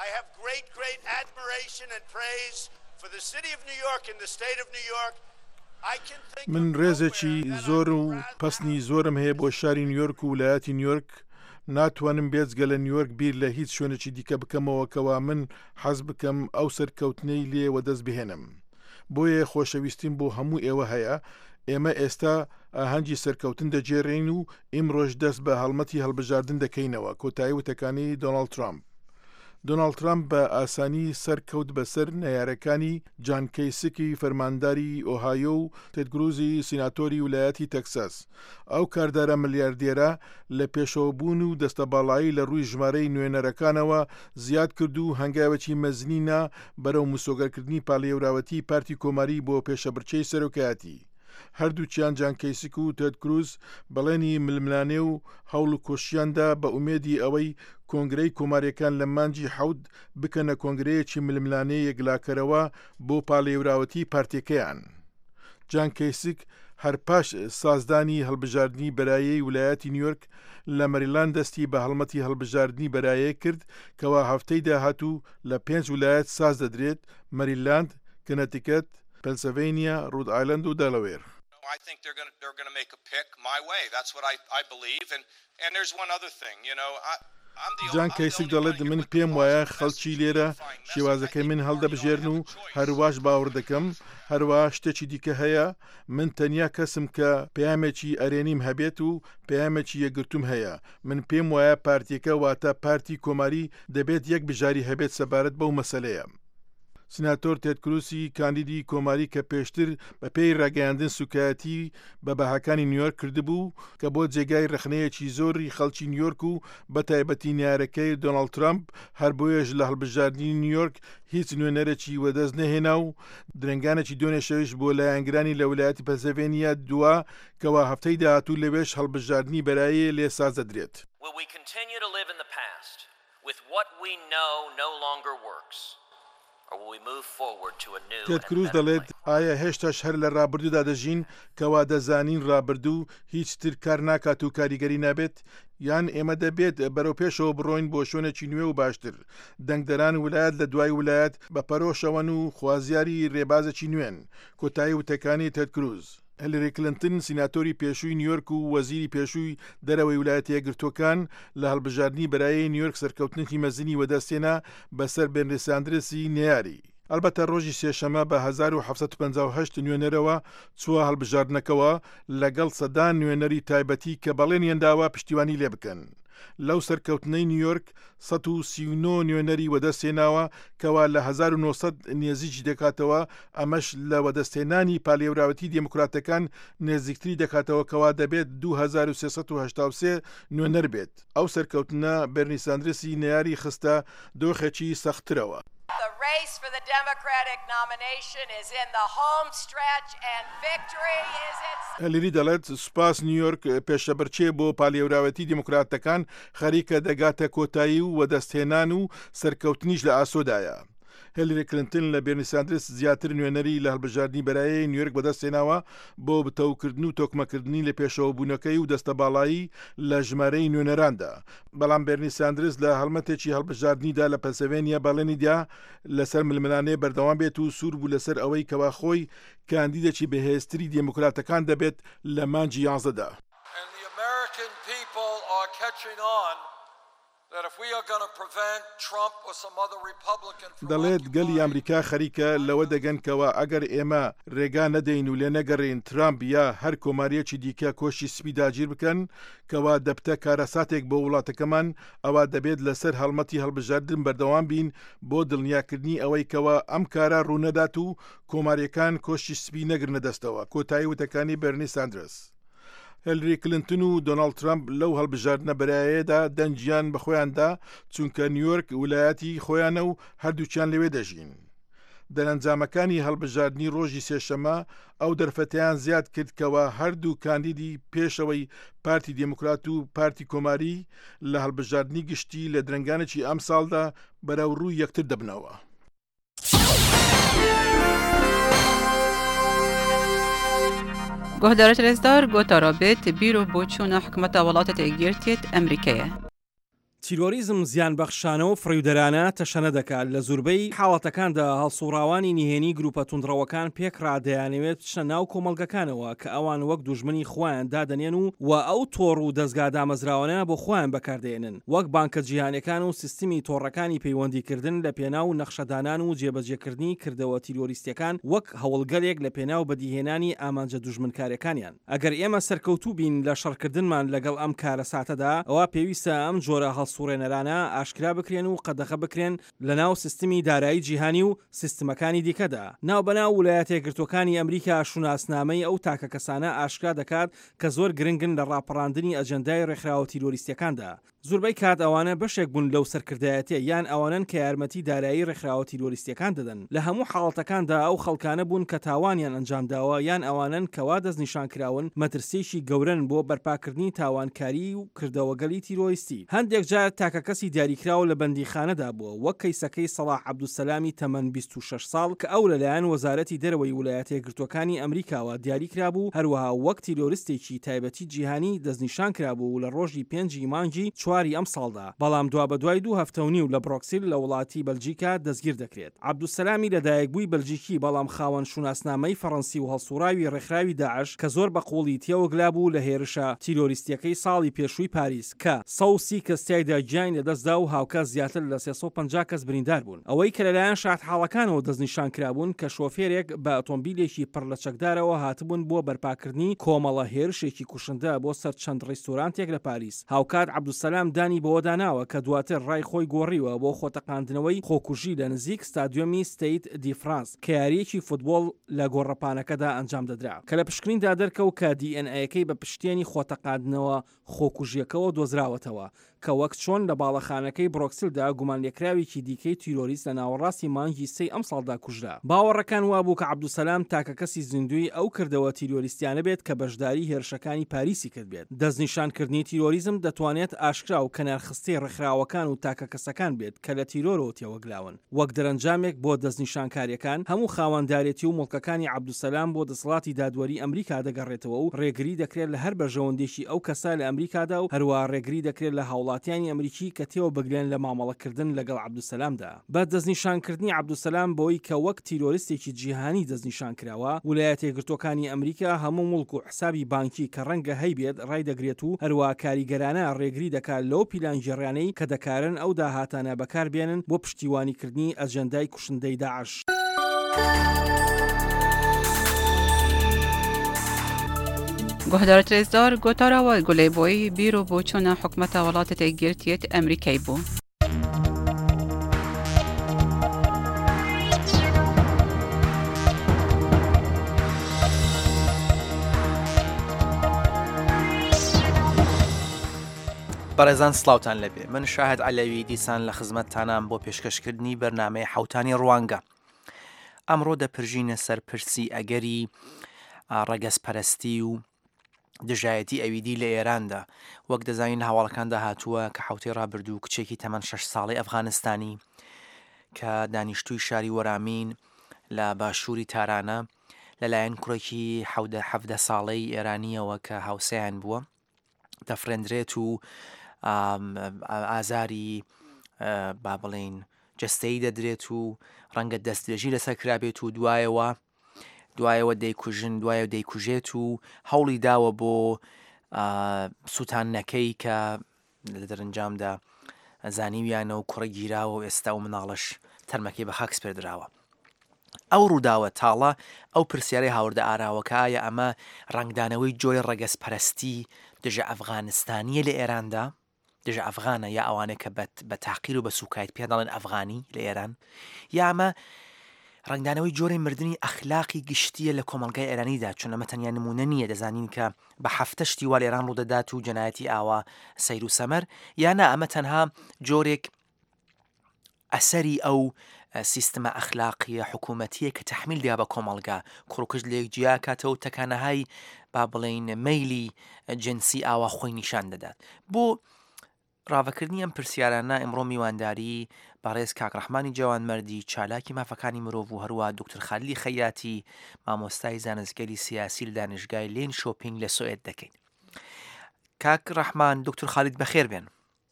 من ڕێزێکی زۆر و پەسنی زۆرم هەیە بۆ شاری نیویۆرک و ویلایەتی نیویۆرک. ناتوانم بێجگە لە نیویۆرک بیر لە هیچ شوێنێکی دیکە بکەمەوە کەوا من حەز بکەم ئەو سەرکەوتنەی لێوە دەست بهێنم. بۆیە خۆشەویستیم بۆ هەموو ئێوە هەیە. ئێمە ئێستا ئاهەنگی سەرکەوتن دەجێڕین و ئیمڕۆژ دەست بە هەڵمەتی هەڵبژاردن دەکەینەوە. کۆتایی وتەکانی دۆناڵد ترامپ. دۆناڵد ترامپ بە ئاسانی سەرکەوت بەسەر نەیارەکانی جان کەیسکی فەرمانداری ئۆهایۆ و تێد کروزی سیناتۆری ویلایەتی تەکساس. ئەو کاردارە ملیاردێرە لە پێشەوەبوون و دەستەباڵایی لە ڕووی ژمارەی نوێنەرەکانەوە زیاد کرد و هەنگاوێکی مەزنینە بەرەو مسۆگەرکردنی پاڵێوراوەتی پارتی کۆماری بۆ پێشەبرچەی سەرۆکایەتی. هەردووچیان جان کەیسک و تێد کروز بەڵێنی ململانێ و هەوڵ و کۆشیاندا بە ئومێدی ئەوەی کۆنگرەی کۆماریەکان لە مانجی حەوت بکەنە کۆنگرەیەکی ململانەی یەکلاکەرەوە بۆ پاڵێوراوەتی پارتیەکەیان. جان کەیسک هەر پاش سازدانی هەڵبژاردننی بەرایەی ویلایەتی نیویۆرک لە مەریلاند دەستی بە هەڵمەتی هەڵبژاردننی بەرایە کرد کەوا هەفتەی داهاتوو لە پێنج ویلایەت ساز دەدرێت: مەریلاند، کنەتیکەت، پەنسیلڤانیا، ڕود ئایلند و دەلاوێر. I think they're going to they're going to make a pick my way. That's what I I believe. And and there's one other thing, you know, I جان کەیسک دەڵێت من پێم وایە خەڵکی لێرە شێوازەکەی من هەڵدەبژێرن و هەروەش باوەڕ دەکەم. هەروە شتێکی دیکە هەیە، من تەنیا کەسم کە پەیامێکی ئەرێنیم هەبێت و پەیامێکی یەکگرتووم هەیە. من پێم وایە پارتیەکە واتە پارتی کۆماری دەبێت یەک بژاری هەبێت سەبارەت بەو مەسەلەیە. سناتۆر تێد کروسی کاندیدی کۆماری کە پێشتر بە پێی ڕاگەیاندن سوکایەتی بە بەهاکانی نیویۆرک کردبوو کە بۆ جێگای رەخنەیەکی زۆری خەڵکی نیویۆرک و بە تایبەتی نیارەکەی دۆناڵد ترامپ هەر بۆیەش لە هەڵبژاردننی نیویۆرک هیچ نوێنەرێکی وەدەست نەهێنا و درنگانێکی دۆنێ شەویش بۆ لایەنگرانی لە ویلایەتی پەنسیلڤانیا دووە کەوا هەفتەی داهاتوو لەوێش هەڵبژاردننی بەرایە لێ ساز دەدرێت. تێد کروز دەڵێت ئایا هێشتاش هەر لە ڕابردوودا دەژین کەوا دەزانین ڕابردوو هیچ تر کار ناکات و کاریگەری نابێت، یان ئێمە دەبێت بەرەو پێشەوە بڕۆین بۆ شوێنێکی نوێ و باشتر. دەنگدەران ویلایەت لە دوای ویلایەت بە پەرۆشەوەن و خوازیاری ڕێبازێکی نوێن. کۆتایی وتەکانی تێد کروز. هیلاری کلینتن سیناتۆری پێشووی نیویۆرک و وەزیری پێشووی دەرەوەی ویلایەتە یەکگرتووەکان لە هەڵبژاردننی بەرایەی نیویۆرک سەرکەوتنێکی مەزنی وەدەستێنا بەسەر بێرنی ساندرسی نێیاری. ئەلبەتە ڕۆژی سێشەمە بە هەزار و حەڤسەد و پەنجا و هەشت نوێنەرەوە چووە هەڵبژاردنەکەەوە لەگەڵ سەدان نوێنەری تایبەتی کە بەڵێنیان داوا پشتیوانی لێ بکەن. لەو سەرکەوتنەی نیویۆرک سەد و سی و نۆ نوێنەری وەدەستێناوە کەوا لە هەزار و نۆسەد نێزیکی دەکاتەوە. ئەمەش لە وەدەستێنانی پاڵێوراوەتی دموکراتەکان نێزیکتری دەکاتەوە کەوا دەبێت دوو هەزار و سێسەد و هەشتا و سێ نوێنەر بێت. ئەو سەرکەوتنە بێرنی ساندرسی نەیاری خستە دۆخێکی سەختترەوە. The race for the Democratic nomination is in the home stretch and victory is its... هەلری دەڵێت سوپاس نیویۆرک پێشەبەرچێ بۆ پاڵێوراوەتی دموکراتەکان خەریکە دەگاتە کۆتایی و وەدەستهێنان و سەرکەوتنیش لە ئاسۆدایە. هیلاری کلینتن لە بێرنی ساندرس زیاتر نوێنەری لە هەڵبژاردننی بەرایەی نیویۆرک بەدەستهێناوە بۆ بتەوکردن و تۆکمەکردنی لە پێشەوە بوونەکەی و دەستەباڵایی لە ژمارەی نوێنەراندا. بەڵام بێرنی ساندرس لە هەڵمەتێکی هەڵبژاردننیدا لە پەنسیلڤانیا بەڵێنی دا لەسەر ململانێ بەردەوام بێت و سوور بوو لەسەر ئەوەی کەوا خۆی کاندیدێکی بەهێزتری دموکراتەکان دەبێت لە مانجی یازدەدا. That a دەڵێت گەلی ئەمریکا خەریکە لەوە دەگەنکەوە ئەگەر ئێمە ڕێگا نەدەین و لێ نەگەڕین ترامپ یا هەر کۆماریەکی دیکە کۆشی سپی داگیر بکەن کەوا دەبتە کارەساتێک بۆ وڵاتەکەمان ئەوە دەبێت لەسەر هەڵمەتی هەڵبژاردن بەردەوام بین بۆ دڵنیاکردنی ئەوەی کەوا ئەم کارە ڕوونەدات و کۆماریەکان کۆشی سپی نەگرنە دەستەوە. کۆتایی وتەکانی بەرنی ساندرس. هێلری کلنتن و دۆناڵد ترامپ لەو هەڵبژاردنە بەرایەدا دەنجیان بەخۆیاندا چونکە نیویۆرک ویلایەتی خۆیانە و هەردووچیان لەوێ دەژین. دەرەنجامەکانی هەڵبژاردننی ڕۆژی سێشەمە ئەو دەرفەتیان زیاد کرد کەوە هەردوو کاندیدی پێشەوەی پارتی دموکرات و پارتی کۆماری لە هەڵبژاردننی گشتی لە درنگانێکی ئەم ساڵدا بەرەو ڕووی یەکتر دەبنەوە. گهدارت رزدار گوتا رابط بیرو بۆچوونە حکومەتە وڵاتە تێگیرتێت ئەمریکایە. تیرۆریزم زیانبەخشانە و فڕیودەرانە تەشەنە دەکات لە زوربەی حاڵەتەکاندا هەڵسوڕاوانی نهێنی گروپە توندڕەوەکان پێک ڕادەیانەوێت بچنە ناو کۆمەڵگەکانەوە کە ئەوان وەک دوژمنی خۆیان دادەنێن و و ئەو تۆڕ و دەستگا دامەزراوانە بۆ خۆیان بەکاردێنن وەک بانکە جیهانیەکان و سیستمی تۆڕەکانی پەیوەندیکردن لە پێناو نەخشەدانان و جێبەجێکردنی کردەوە تیرۆریستەکان وەک هەوڵگەرێک لە پێناو بەدیهێنانی ئامانجە دوژمنکاریەکانیان. ئەگەر ئێمە سەرکەوتوو بین لە شەڕکردنمان لەگەڵ ئەم کارە ساتەدا ئەوە پێویستە ئەم جۆرە سوڕێنەرانە ئاشکرا بکرێن و قەدەخە بکرێن لە ناو سیستمی دارایی جیهانی و سیستمەکانی دیکەدا. ناو بەناو ویلایەتە یەکگرتووەکانی ئەمریکا شوناسنامەی ئەو تاکە کەسانە ئاشکرا دەکات کە زۆر گرنگن لە ڕاپەڕاندنی ئەجەندای ڕێکخراوە تیرۆریستیەکاندا. زوربەی کات ئەوانە بەشێک بوون لەو سەرکردایەتە یان ئەوانن کە یارمەتی دارایی ڕێکخراوە تیرۆریستیەکان دەدەن. لە هەموو حاڵەتەکاندا ئەو خەڵکانە بوون کە تاوانیان ئەنجامداوە یان ئەوانن کەوا دەستنیشانکراون مەترسیەکی گەورن بۆ بەرپاکردنی تاوانکاری و کردەوەگەلی تیرۆریستی. هەندێک جار تاکە کەسی دیاریکراوە لە بەندیخانەدا بووە وەک کەیسەکەی سەلاح عەبدولسەلامی تەمەن بیست و شەش ساڵ کە ئەو لەلایەن وەزارەتی دەرەوەی ویلایەتە یەکگرتووەکانی ئەمریکاوە دیاریکرا بوو هەروەها وەک تیرۆریستێکی تایبەتی جیهانی دەستنیشان کرابوو لە ڕۆژی پێنجی مانگی چواری ئەم ساڵدا. بەڵام دوا بە دوای دوو هەفتە و نیو لە بڕۆکسیل لە وڵاتی بەلجیکا دەستگیر دەکرێت. عەبدولسەلامی لەدایکبووی بەلجیکی بەڵام خاوەن شوناسنامەی فەڕەنسی و هەڵسوراوی ڕێکخراوی داعش کە زۆر بە قوڵی تێوەگلا بوو لە هێرشە تیرۆریستیەکەی ساڵی پێشووی پاریس کە سە و سی کەس تایدا گیان لەدەستدا و هاوکە زیاتر لە سێسە و پەنجا کەس بریندار بوون. ئەوەی کە لەلایەن شاردحاڵەکانەوە دەستنیشان کرابوون کە شۆفێرێک بە ئۆتۆمبیلێکی پڕ لە چەکدارەوە هاتبوون بۆ بەرپاکردنی کۆمەڵە هێرشێکی کوشندە بۆ سەر چەند ڕێستۆرانتێک لە پاریس. هاوکات عەبدولسەلام دانی بەوە داناوە کە دواتر ڕای خۆی گۆڕیوە بۆ خۆتەقاندنەوەی خۆکوژی لە نزیک ستادیۆمی ستیت دی فرانس کە یاریەکی فوتبۆڵ لە گۆڕەپانەکەدا ئەنجام دەدرا کە لە پشکنیندا دەرکەوت کە دی ئێن ئەیەکەی بە پشتێنی خۆتەقاندنەوە خۆکوژیەکەەوە دۆزراوەتەوە کە وەک چۆن لە باڵەخانەکەی بڕۆکسیلدا گومانلێکراوێکی دیکەی تیرۆریست لە ناوەڕاستی مانگی سەی ئەم ساڵدا کوژرا. باوەڕەکان وابوو کە عەبدولسەلام تاکە کەسی زیندوی ئەو کردەوە تیرۆریستیانە بێت کە بەشداری هێرشەکانی پاریسی کرد بێت. دەستنیشانکردنی تیرۆریزم دەتوانێت ئاشکرا و کەنارخستەی ڕێکخراوەکان و تاکە کەسەکان بێت کە لە تیرۆرەوە تێوەگلاون. وەک دەرەنجامێک بۆ دەستنیشانکاریەکان هەموو خاوەنددارێتی و مڵکەکانی عەبدولسەلام بۆ دەسەڵاتی دادوەری ئەمریکا دەگەڕێتەوە و ڕێگری دەکرێت لە هەر بەرژەوەندێکی ئەو کەسا لە ئەمریکادا و هەروە ڕێگری دەکرێت لە هاوڵاتیانی ئەمریکی کە تێوە بگرێن لە مامەڵەکردن لەگەڵ عەبدولسەلامدا. بە دەستنیشانکردنی عەبدولسەلام بۆی کە وەک تیرۆریستێکی جیهانی دەستنیشان کراوە ویلایەتە یەکگرتووەکانی ئەمریکا هەموو مڵک و حسابی بانکی کە ڕەنگە هەیبێت ڕای دەگرێت و هەروە کاریگەرانە ڕێگری دەکات لەو پیلانجێڕیانەی کە دەکارن ئەو داهاتانە بەکاربێنن بۆ پشتیوانیکردنی ئەجەندای کوشندەی داعش. گهدارت رزدار گوتاراوە گولەی بۆی بیرۆ بۆچوونە حکومەتە وڵاتە تێگیرتێت ئەمریکای بوو. بەڕێزان سڵاوتان لەبێ من شاهد عەلەوی دیسان لە خزمەتتانام بۆ پێشکەشکردنی بەرنامەی حەوتانی ڕوانگە. ئەمڕۆ دەپرژینە سەر پرسی ئەگەری ڕەگەزپەرستی و دژایەتی ئەویدی لە ئێراندا. وەک دەزانین هاوڵەکاندا هاتووە کە حوتەی ڕابردوو کچێکی تەمەن شەش ساڵی ئەفغانستانی کە دانیشتووی شاری وەرامین لە باشووری تارانە لەلایەن کوڕێکی حەڤدە ساڵەی ئێرانیەوە کە هاوسەیان بووە دەفرێنرێت و ئازاری با بڵێن جەستەی دەدرێت و ڕەنگە دەستێژی لەسەر کرابێت و دوایەوە دوایەوە دەیکوژن دوایە دەیکوژێت و هەوڵی داوە بۆ سووتانەکەی کە لە دەرەنجامدا زانیویانە و کوڕی گیراوە و ئێستا و مناڵش تەرمەکەی بە خاکس پێدراوە. ئەو ڕووداوە تاڵە ئەو پرسیارەی هاوردە ئاراوەکایە ئەمە ڕنگدانەوەی جۆی ڕەگەز پەرستی دژە ئەفغانستانیە لە ئێراندا، دژە ئەفغانە یا ئەوانەیە کە بە تاقیر و بە سوکایت پێ دەڵێن ئەفغانی لە ئێران، یا ئەمە ڕنگدانەوەی جۆرەی مردنی ئەخلاقی گشتیە لە کۆمەلگای ئێرانیدا، چون ئەمە تەنیا نمونە نییە، دەزانین کە بە هەفتە شتی وا لە ئێران ڕوودەدات و جەنایەتی ئاوا سەیر و سەمەر، یانە ئەمە تەنها جۆرێک ئەسەری ئەو سیستمە ئەخلاقیە حکوومەتیە کە تەحمیل دیا بە کۆمەڵگا کوڕکشت لێک جیا کاتەوە تەکانەهای با بڵێن مەیلی جنسی ئاوا خۆی نیشان دەدات. بۆ ڕاوەکردنی ئەم پرسیارانە ئەمڕۆ میوانداری بەڕێز کاک ڕەحمانی جوانمەردی چالاکی مافەکانی مرۆڤ و هەروە دکتۆر خالیلی خەیاتی مامۆستای زانستگەری سیاسی لە دانشگای لێن شۆپینگ لە سوئێد دەکەین. کاک ڕەحمان دکتۆر خالید بەخێر بێن.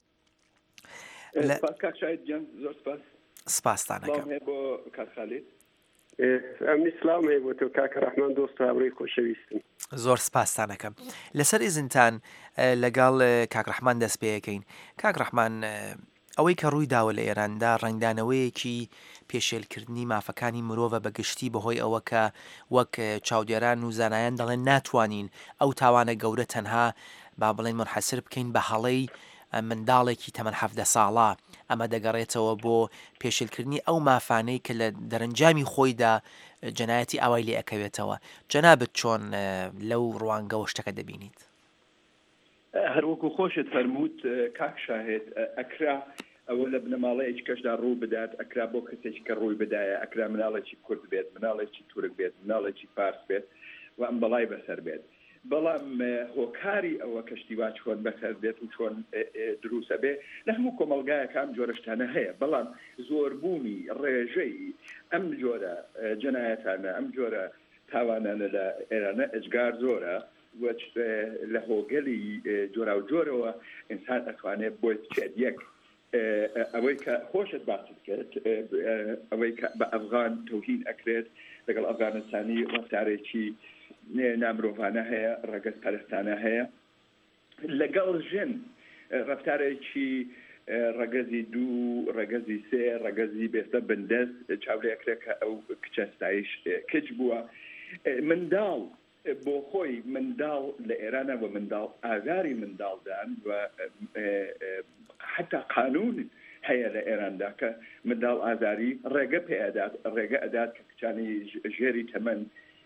سپاسدانەکەم. ئەمنی سلام هەیە بۆ تۆ کاکە ڕەحمان دۆست و هاوڕێی خۆشەویستم. زۆر سپاسدانەکەم. لەسەر ئیزنتان لەگەڵ کاک ڕەحمان دەست پێیەکەین. کاک ڕەحمان ئەوەی کە ڕووی داوە لە ئێراندا ڕنگدانەوەیەکی پێشێلکردنی مافەکانی مرۆڤە بەگشتی بەهۆی ئەوە کە وەک چاودێران و زانایان دەڵێن ناتوانین ئەو تاوانە گەورە تەنها با بڵێن منحەسر بکەین بە هەڵەی منداڵێکی تەمەن حەڤدە ساڵە، ئەمە دەگەڕێتەوە بۆ پێشێلکردنی ئەو مافانەی کە لە دەرەنجامی خۆیدا جەنایەتی ئاوای لێ ئەکەوێتەوە. جەنابەت چۆن لەو ڕوانگەوە شتەکە دەبینیت؟ هەروەکو خۆشت فەرمووت کاک شاهێت، ئەکرا ئەوە لە بنەماڵەیەکی کەشدا ڕوو بدات، ئەکرا بۆ کەسێکی کە ڕووی بدایە، ئەکرا مناڵێکی کورد بێت، مناڵێکی تورک بێت، مناڵێکی فارس بێت و ئەم بەڵای بەسەر بێت. بەڵام هۆکاری ئەوە کەشتیوا چۆن بەسەر بێت و چۆن دروستە بێ لە هەموو کۆمەلگایەکە ئەم جۆرەشتانە هەیە، بەڵام زۆربوونی ڕێژەی ئەم جۆرە جەنایەتانە ئەم جۆرە تاوانانە لە ئێرانە ئەجگار زۆرە لە هۆگەلی جۆرا و جۆرەوە ئینسان ئەتوانێت بۆی بچێت. یەک ئەوەی کە خۆشت باست کرد، ئەوەی کە بە ئەفغان تۆهین ئەکرێت لەگەڵ ئەفغانستانی ڕەفتارێکی نامرۆڤانە هەیە، ڕەگەز پەرستانە هەیە، لەگەڵ ژن ڕەفتارێکی ڕەگەزی دوو، ڕەگەزی سێ، ڕەگەزی بێستە بندەست چاودێکرێت کە ئەو کچە ستایش کچ بووە. منداڵ بۆ خۆی منداڵ لە ئێرانە بە منداڵ ئاگاری منداڵدان و حتا قانون هەیە لە ئێراندا کە منداڵ ئازاری ڕێگە پێدات، ڕێگە ئەدات کە کچانی ژێری تەمەن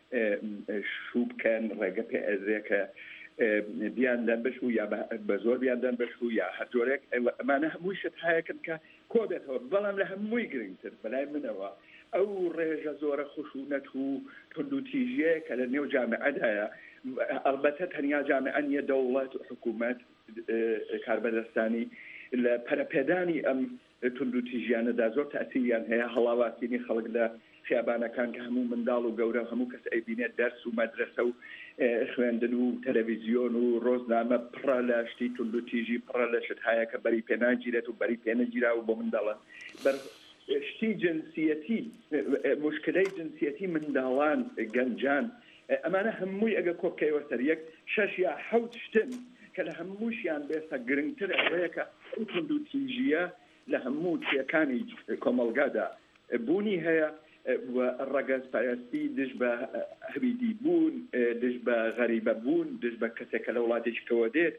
شوو بکەن، ڕێگە پێ ئەزرێکە بیاندان بەشوو یا بە زۆر بیاندان بەشوو یا هەردۆرێک ئەمانە هەمووی شت هەیەکن کە کۆ بێتەوە. بەڵام لە هەمووی گرنگتر بەلای منەوە ئەو ڕێژە زۆرە خشونەت و تند و تیژەیە کە لە نێو جامعەدایە، ئەلبەتە تەنیا جامعە نیە، دەوڵەت و حکوومەت کاربەدەستانی لە پەرەپێدانی ئەم تند و تیژیانەدا زۆر تەئسیریان هەیە. هەڵاواتینی خەڵک لە خیابانەکان کە هەموو منداڵ و گەورە هەموو کەس ئەیبینێت دەرس و مەدرسە و خوێندن و تەلەڤیزیۆن و ڕۆژنامە پڕە لە شتی تند و تیژی، پڕە لە شت هەیە کە بەری پێناگیرێت و بەری پێنەگیرا و بۆ منداڵە شتی جنسیەتی، مشکلەی جنسیەتی منداڵان گەنجان، ئەمانە هەمووی ئەگە کۆبکەیەوە سەر یەک شەش یا حەوت شتن کە لە هەمووشیان بێستە گرنگتر ئەوەیە کە ئەو تند و تیژیە لە هەموو شتەکانی کۆمەلگادا بوونی هەیە و ڕەگەز پەرستی دژ بە هەویدی بوون، دژ بە غەریبە بوون، دژ بە کەسێکە لە وڵاتێکەوە دێت،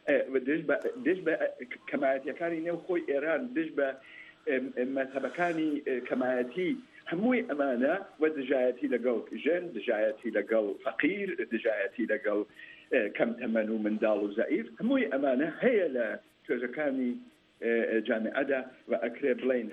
دژ بە کەمایەتیەکانی نێو خۆی ئێران، دژ بە مەذهبەکانی کەمایەتی، هەمووی ئەمانە و دژایەتی لەگەڵ ژن، دژایەتی لەگەڵ فەقیر، دژایەتی لەگەڵ کەم تەمەن و منداڵ و زەعیف، هەمووی ئەمانە هەیە لە توێژەکانی جامعەدا و ئەکرێ بڵین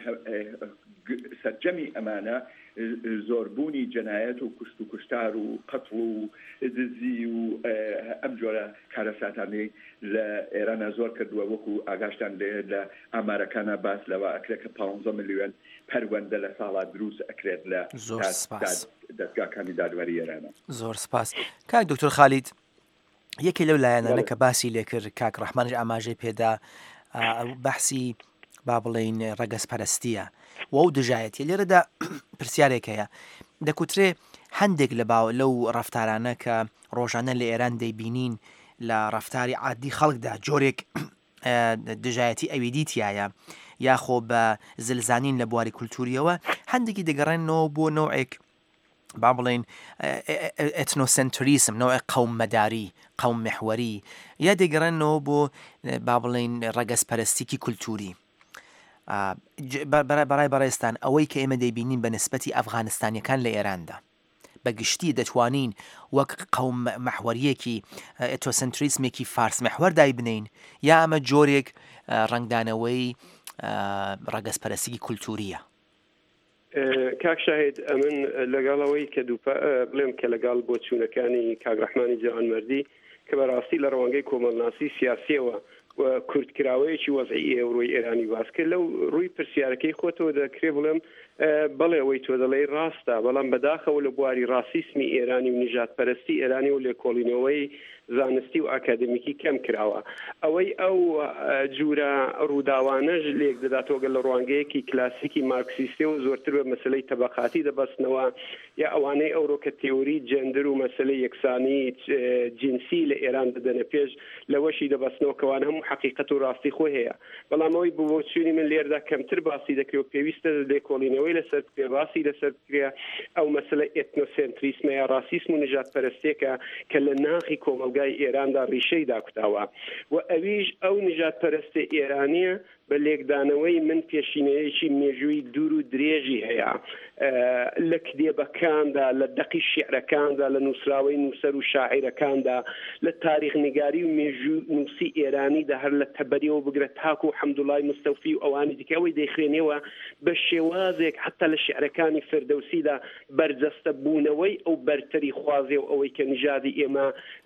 سەرجەمی ئەمانە زۆربوونی جەنایەت و کوشت و کوشتار و قەتڵ و دزی و ئەم جۆرە کارەساتانی لە ئێرانە زۆر کردووە. وەکو ئاگاشتان لێ لە ئامارەکانە باس لەوە ئەکرێت کە پانزە ملیۆن پەروەندە لە ساڵات دروست ئەکرێت لە دەستگاکانی دادوەری ئێرانە. زۆر سپاس. کاک دکتۆر خالید، یەکێ لەو لایەنانە کە باسی لێ کرد کاک ڕەحمانش ئاماژەی پێدا بەحسی با بڵێن ڕەگەز پەرستیە و ئەو دژایەتی لێرەدا پرسیارێک هەیە، دەکوترێ هەندێک لە باو لەو ڕەفتارانە کە ڕۆژانە لە ئێران دەیبینین لە ڕەفتاری عادی خەڵکدا جۆرێک دژایەتی ئەوێدی تایە یاخۆ بە زلزانین لە بواری کولتوریەوە هەندێکی دەگەڕێنەوە بۆ نوعێک با بڵێن ئەتنۆسنتریسم نوع قەوم مەداری قەوم محوەری یا دەگەڕێنەوە بۆ با بڵێن ڕەگەزپەرستیکی کولتوری. بەڕای بەڕێستان ئەوەی کە ئێمە دەیبینین بە نسبەتی ئەفغانستانیەکان لە ئێراندا بەگشتی دەتوانین وەک قەوم محوەریەکی ئەتۆسنتریسمێکی فارس محور دای بنین یا ئەمە جۆرێک ڕنگدانەوەی ڕەگەزپەرستیکی کولتوریە. کاک شاهێد ئەمن لەگەڵەوەی کە دووپە بڵێم کە لەگەڵ بۆ چوونەکانی کاگڕەحمانی جوانمەردی کە بەڕاستی لە ڕەوانگەی کۆمەڵناسی سیاسیەوە و کوردکراوەیەکی وەزعی ئێوڕۆی ئێرانی باس کرد لەو ڕووی پرسیارەکەی خۆتەوە دەکرێ بڵێم بەڵێ ئەوەی تۆ دەڵێ ڕاستە بەڵام بەداخەوە لە بواری ڕاسیسمی ئێرانی و نژادپەرستی ئێرانی و لێکۆڵینەوەی زانستی و ئاکادمیکی کەم کراوە ئەوەی ئەو جورە ڕووداوانەش لێک دەداتەوە گەل لە ڕوانگەیەکی کلاسیکی مارکسیستێ و زۆرتر بە مەسلەی تەبەقاتی دەبەستنەوە یا ئەوانەی ئەوڕۆ کە تێوری جەندەر و مەسلەی یەکسانی جنسی لە ئێران دەدەنە پێش لەوەشی دەبەستنەوە کەوان هەموو حقیقەت و ڕاستی خۆ هەیە بەڵام ئەوەی بۆ چوونی من لێردا کەمتر باسی دەکرێت و پێویستە لێکۆڵینەوەی لەسەر پێ باسی لەسەر بکرێ ئەو مەسلە ئێتنۆسنتریسمە یا ڕاسیسم و نژادپەرستێکە کە لە ناخی کۆمەلگای ئێراندا ڕیشەی داکوتاوە و ئەویش ئەو نژادپەرستە ئێرانیە بە لێکدانەوەی من پێشینەیەکی مێژووی دوور و درێژی هەیە لە کتێبەکاندا لە دەقی شیعرەکاندا لە نووسراوەی نووسەر و شاعیرەکاندا لە تاریخنگاری و مێژوو نووسی ئێرانیدا هەر لە تەبەریەوە بگرە تاکو و حەمدوڵای مستەوفی و ئەوانی دیکە ئەوەی دەیخوێنێەوە بە شێوازێک حتا لە شیعرەکانی فردەوسیدا بەرجەستە بوونەوەی ئەو بەرتری خوازێ و ئەوەی کە نژادی ئێمە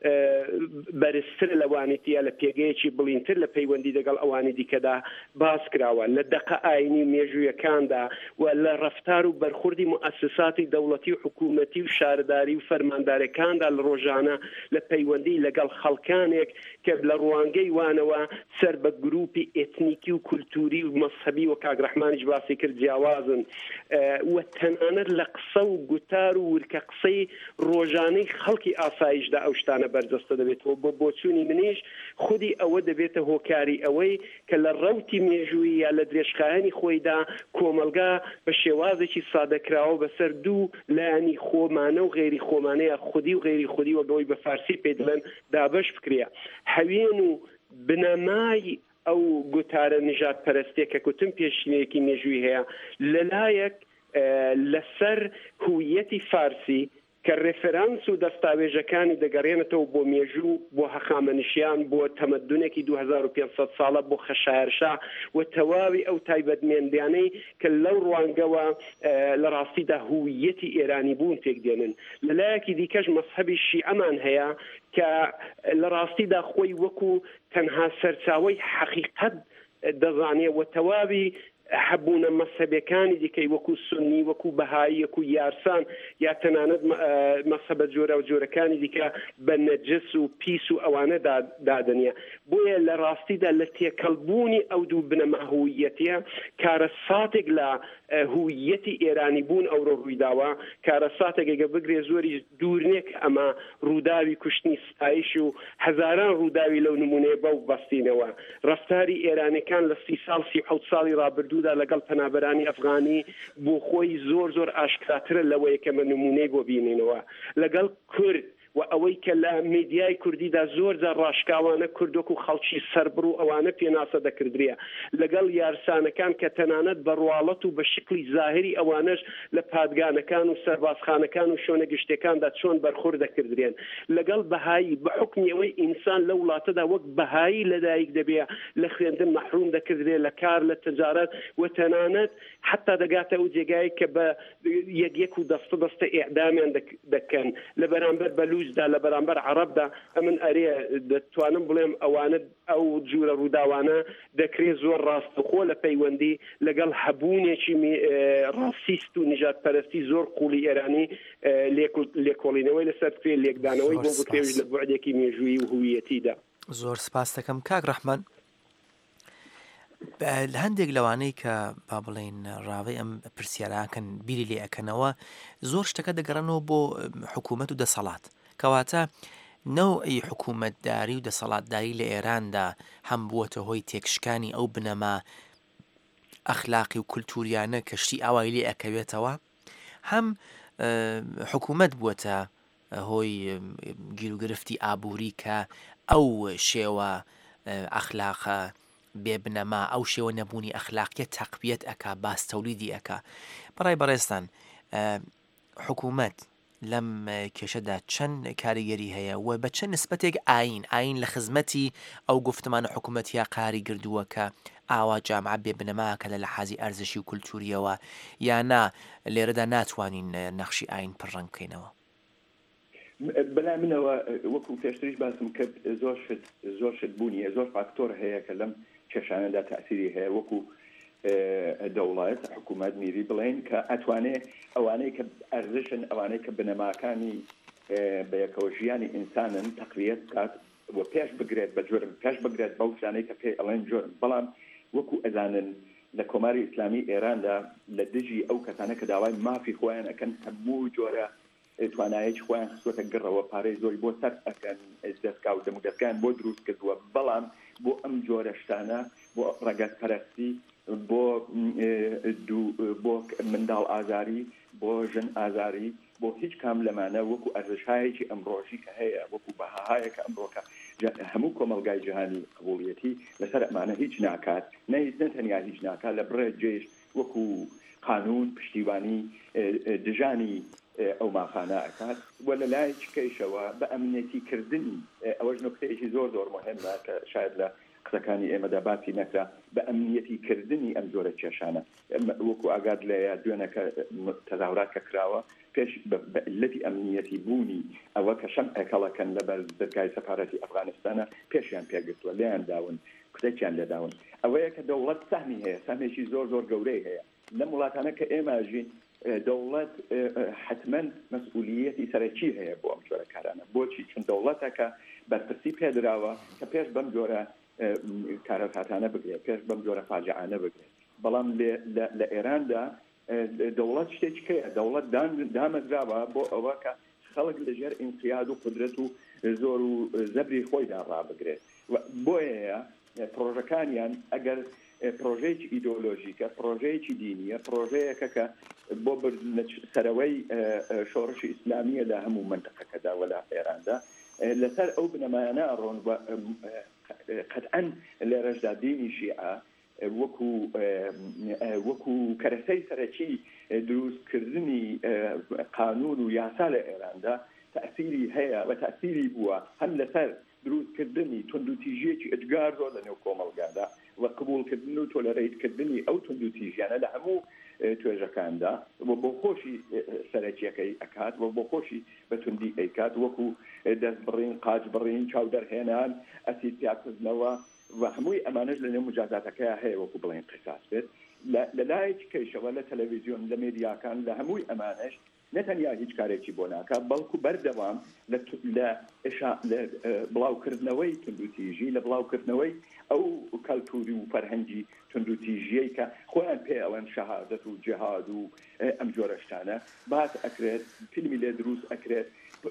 بەرزتر لەوانیتیە لە پێگەیەکی بڵینتر لە پەیوەندی دەگەڵ ئەوانی دیکەدا باس کراوە لە دەقە ئاینی مێژوویەکاندا و لە ڕەفتار و بەرخوردی مؤسساتی دەوڵەتی و حکوومەتی و شارداری و فەرماندارەکاندا لە ڕۆژانە لە پەیوەندی لەگەڵ خەڵکانێک کە لە ڕوانگەی وانەوە سەر بە گروپی ئێتنیکی و کولتوری و مەسەبی و کاگڕەحمانیش باسی کرد جیاوازن و تەنانەت لە قسە و گوتار و ورکە قسەی ڕۆژانەی خەڵکی ئاسایشدا ئەو شتانە بەرجەستە دەبێتەوە بۆ بۆچوونی منیش خودی ئەوە دەبێتە هۆکاری ئەوەی کە لە ڕەوتی مێژووی یا لە درێژخایەنی خۆیدا کۆمەلگا بە شێوازێکی سادەکراوە بەسەر دوو لایانی خۆمانە و غێری خۆمانەیە خودی و غێری خودی وەگەوەی بە فارسی پێ دەڵێن دابەش بکرێ هەوێن و بنەمای ئەو گوتارە نژاد پەرستێک کە کوتم پێشینەیەکی مێژووی هەیە لەلایەک لەسەر هویەتی فارسی کە ڕێفەرانس و دەستاوێژەکانی دەگەڕێنێتەوە بۆ مێژوو بۆ هەخامەنشیان بۆ تەمەدونێکی دوو هەزار و پێنجسەد ساڵە بۆ خەشایەرشا و تەواوی ئەو تایبەتمێندیانەی کە لەو ڕوانگەوە لە ڕاستیدا هویەتی ئێرانی بوون تێک دێنن لەلایەکی دیکەش مەسحەبی شیعەمان هەیە کە لە ڕاستیدا خۆی وەکو تەنها سەرچاوەی حەقیقەت دەزانێ و تەواوی حبوونە مەسەبەکانی دیکەی وەکو سنی وەکو بەهایی وەکو یارسان یا تەنانەت مەسەبە جۆرە و جۆرەکانی دیکە بە نەجس و پیس و ئەوانە دادنیە بۆیە لە ڕاستیدا لە تێکەڵبوونی ئەو دوو بنەما هویەتیە کارە ساتێک لە هویەتی ئێرانی بوون ئەوڕۆ ڕوویداوە کارە ساتێکگە بگرێ زۆری دوورنێک ئەمە ڕووداوی کوشتنی ستایش و هەزاران ڕووداوی لەو نمونەیە بەو بەستینەوە ڕفتاری ئێرانەکان لە سی ساڵ سی حەوت ساڵی ڕابردوودا لەگەڵ پەنابەرانی ئەفغانی بۆ خۆی زۆر زۆر ئاشکراترە لەوەیە کە من نمونەی بۆ بینینەوە لەگەڵ کورد و ئەوەی کە لە میدیای کوردیدا زۆر جار ڕاشکاوانە کوردۆک و خەڵکی سەربڕ و ئەوانە پێناسە دەکردرێ لەگەڵ یارسانەکان کە تەنانەت بەڕواڵەت و بە شکلی زاهری ئەوانش لە پادگانەکان و سەربازخانەکان و شوێنە گشتەکاندا چۆن بەرخورد دەکردرێن لەگەڵ بەهایی بە حکمی ئەوەی ئینسان لە وڵاتەدا وەک بەهایی لەدایک دەبێ لە خوێندن مەحروم دەکردرێ لە کار لە تجارەت و تەنانەت حتا دەگاتە ئەو جێگایی کە بە یەک و دەستە دەستە ئێعدامیان دەکەن لە بەرامبەر بەلووزدا لە بەرامبەر عەرەبدا ئەمن ئەرێ دەتوانم بڵێم ئەوانە ئەو جوورە ڕووداوانە دەکرێت زۆر ڕاستەخۆ لە پەیوەندی لەگەڵ هەبوونێکی ڕاسیست و نژادپەرستی زۆر قوڵی ئێرانی لێکۆڵینەوەی لەسەر کرێ لێکدانەوەی بۆ بکرێت لە بوعدێکی مێژووی و هویەتیدا. زۆر سپاس دەکەم کاک ڕەحمان. هەندێک لەوانەی کە با بڵێن ڕاوی ئەم پرسیاراکەن بیری لێ ئەکەنەوە زۆر شتەکە دەگەڕنەوە بۆ حکوومەت و دەسەڵات کەواتە نەوعی حکوومەتداری و دەسەڵاتداری لە ئێراندا هەم بووەتە هۆی تێکشکانی ئەو بنەما ئەخلاقی و کولتوریانە کەشتی ئاوای لێ ئەکەوێتەوە، هەم حکوومەت بووەتە هۆی گیرروگرفتی ئابووری کە ئەو شێوە ئەخلاقە بێبنەما ئەو شێوە نەبوونی ئەخلاقیە تەقویەت ئەکا باستەولیدی ئەکا. بەڕای بەڕێستان حکوومەت لەم کێشەدا چەند کاریگەری هەیە و بە چەند نسبەتێک ئاین ئاین لە خزمەتی ئەو گفتمانە حکوومەتیە قاری گردووە کە ئاوا جامعە بێبنەماکە لە لەحازی ئەرزشی و کولتوریەوە یانا لێرەدا ناتوانین نەخشی ئاین پڕەنگ بکەینەوە. بەلا منەوە وەکو پێشتریش باسم کرد زۆر زۆر شت بوونیە، زۆر فاکتۆر هەیە کە لەم کێشانەدا تاثیری هەیە، وەکو دەوڵەت حکوومەت میری بڵێن کە ئەتوانێت ئەوانەی کە ئەرزشن ئەوانەی کە بنەماکانی بەیەکەوە ژیانی ئینسانن تەقویەت بکات و پێش بگرێت بە جۆرم پێش بگرێت بەو شانەی کە پێی ئەڵێن جۆرم. بەڵام وەکو ئەزانن لە کۆماری ئیسلامی ئێراندا لە دژی ئەو کەسانە کە داوای مافی خۆیان ئەەکەن هەموو جۆرە توانایەکی خۆیان خستوەتە گڕەوە پارەی زۆری بۆ سەر ئەەکەن دەستگا و دەموگەستەکان بۆ دروست کردووە. بەڵام بۆ ئەم جۆرە شتانە بۆ ڕەگەزپەرستی بۆ بۆ منداڵ ئازاری بۆ ژن ئازاری بۆ هیچ کام لەمانە وەکو ئەرزشایەکی ئەمڕۆژی کە هەیە وەکو بەهاهایە کە ئەمڕۆکە هەموو کۆمەلگای جیهانی قبوڵیەتی لەسەر ئەمانە هیچ ناکات، نەهیچ نەتەنیا هیچ ناکات لە بڕێ جێش وەکو قانون پشتیوانی دژانی ئەو ماخانە ئەکات و لە لای چکەیشەوە بە ئەمنیەتی کردنی ئەوەش نکتەیەکی زۆر زۆر مهمە کە شاید لە قسەکانی ئێمەدا باسی نەکرا بە ئەمنیەتی کردنی ئەم جۆرە کێشانە. وەکو ئاگاد لە دوێنەکە تەزاورات کە کراوە پێش بە علەتی ئەمنیەتی بوونی ئەوە کە شەم ئەکەڵەکەن لەبەر دەرگای سەفارەتی ئەفغانستانە پێشیان پێگرتووە لیان داون کتێکیان لێداون. ئەوەیە کە دەوڵەت سەهمی هەیە، سەهمێکی زۆر زۆر گەورەی هەیە لە وڵاتانە کە ئێمەژین. دەوڵەت حتمما مەسئولیەتی سەرەکی هەیە بۆ ئەم جۆرە کارانە. بۆچی؟ چون دەوڵەتەکە بەرپرسی پێدراوە کە پێش بەم جۆرە کارەکاتانە بگرێت، پێش بەم جۆرە فاجعانە بگرێت. بەڵام لە ئێراندا دەوڵەت شتێکیکەیە، دەوڵەت دامەزراوە بۆ ئەوە کە خەڵک لەژێر ئینقیاد و قودرەت و زۆر و زەبری خۆیدا ڕابگرێت. بۆیە پرۆژەکانیان ئەگەر پرۆژەیەکی ئیدۆلۆژیکە، پرۆژەیەکی دینیە، پرۆژەیەکە کە بۆ سەرەوەی شۆڕشی ئیسلامیە لە هەموو منطقەکەدا و لە ئێراندا لەسەر ئەو بنەمایانە ئەڕۆن قەتعاً لێرەشدا دینی شیعە وەکو وەکو کەرەسەی سەرەکی دروستکردنی قانون و یاسا لە ئێراندا تەأثیری هەیە و تەأثیری بووە هەم لەسەر دروستکردنی توندوتیژیەکی ئەجگار زۆر لە نێو کۆمەڵگادا و قبولکردن و تۆلەرەیتکردنی ئەو توندوتیژیانە لە هەموو توێژەکاندا و بۆ خۆشی سەرەکیەکەی ئەکات و بۆ خۆشی بەتوندی ئەیکات وەکو دەست بڕین، قاچ بڕین، چاو دەرهێنان، ئەسید پیاکردنەوە و هەمووی ئەمانش لە نێو مجازاتەکەی هەیە وەکو بڵێن قیساس بێت. لە لایەکی کەیشەوە لە تەلەڤیزیۆن لە مێدیاکان لە هەمووی ئەمانش نەتەنیا هیچ کارێکی بۆ ناکات بەڵکو بەردەوام لە بڵاوکردنەوەی توندوتیژی، لە بڵاوکردنەوەی ئەو کەلتوری و فەرهەنگی توندوتیژیەی کە خۆیان پێ ئەوەن شەهادەت و جیهاد و ئەم جۆرە شتانە باس ئەکرێت، فیلمی لێ دروست ئەکرێت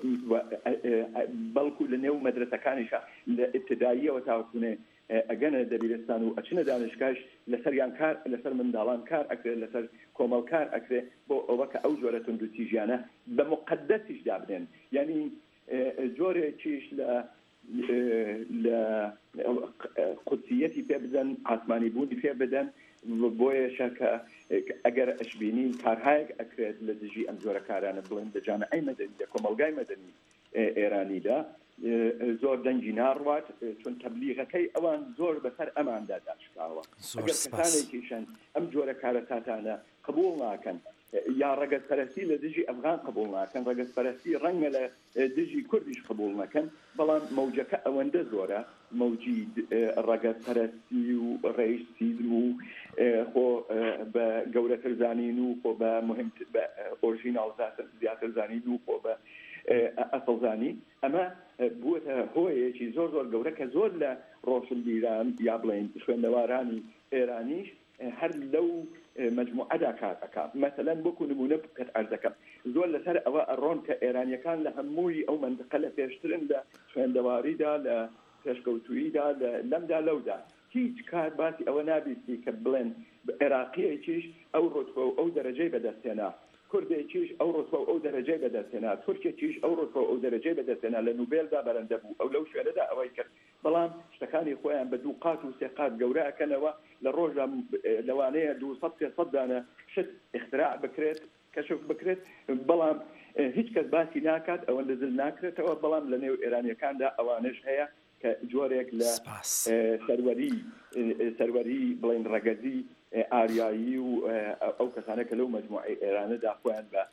بەڵکو لە نێو مەدرسەکانیشە لە ئیبتیداییەوە تاوەکوونێ ئەگەنە دەبیرستان و ئەچنە دانشگاش لەسەریان کار لەسەر منداڵان کار ئەکرێت، لەسەر کۆمەڵ کار ئەکرێت بۆ ئەوە کە ئەو جۆرە توندوتیژیانە بە مقدەسیش دابنێن. یعنی جۆرێکیش لە لە قودسیەتی پێ بدەن، ئاسمانی بوونی پێ بدەن. بۆیە شەکە ئەگەر ئەشبینی کارهایەک ئەکرێت لە دژی ئەم جۆرە کارانە بڵێن لە جامعەی مەدەنی لە کۆمەلگای مەدەنی ئێرانیدا زۆر دەنگی ناڕوات، چون تەبلیغەکەی ئەوان زۆر بەسەر ئەماندا داشکاوە. ئەگەر کەسانێکیشن ئەم جۆرە کارەساتانە قبول ناکەن یا ڕەگەزپەرستی لە دژی ئەفغان قبول ناکەن، ڕەگەزپەرستی ڕەنگە لە دژی کوردیش قبول نەکەن، بەڵام مەوجەکە ئەوەندە زۆرە، مەوجی ڕەگەزپەرستی و ڕێیشتیدر و خۆ بە گەورەتر زانین و خۆ بە مهم بە ئۆرژیناڵ زیاتر زانین و خۆ بە ئەسڵزانی. ئەمە بووەتە هۆیەکی زۆر زۆر گەورە کە زۆر لە ڕۆشنبیران یا بڵێن خوێندەوارانی ئێرانیش هەر لەو مجموعەدا کاتەکە مثلەن بۆکو نمونە بکەت ئەرزەکەم زۆر لەسەر ئەوە ئەڕۆن کە ئێرانیەکان لە هەمووی ئەو منطقە لە پێشترن لە خوێندەواریدا لە پێشکەوتوویدا لەمدا لەودا هیچ کار باسی ئەوە نابیستی کە بڵێن عێراقیەکیش ئەو ڕۆتبە و ئەو دەرەجەی بەدەستێنا کوردێکیش ئەو ڕۆتبە و ئەو دەرەجەی بەدەستێنا تورکێکیش ئەو ڕۆتبە و ئەو دەرەجەی بەدەستێنا لە نوبێلدا بەرەندە بوو ئەو لەو شوێنەدا ئەوەی کرد بەڵام شتەکانی خۆیان بە دوو قات و سێ قات گەورەکەنەوە لە ڕۆژە لەوانەیە دووسەد پێسەد دانە شت اختراع بکرێت کەشف بکرێت بەڵام هیچ کەس باسی ناکات ئەوەندە زل ناکرێتەوە بەڵام لە نێو ئێرانیەکاندا ئەوانش هەیە کە جۆرێک لە سەروەری سەروەری بڵین ڕەگەزی ئاریایی و ئەو کەسانە کە لەو مجموعەی ئێرانەدا خۆیان بە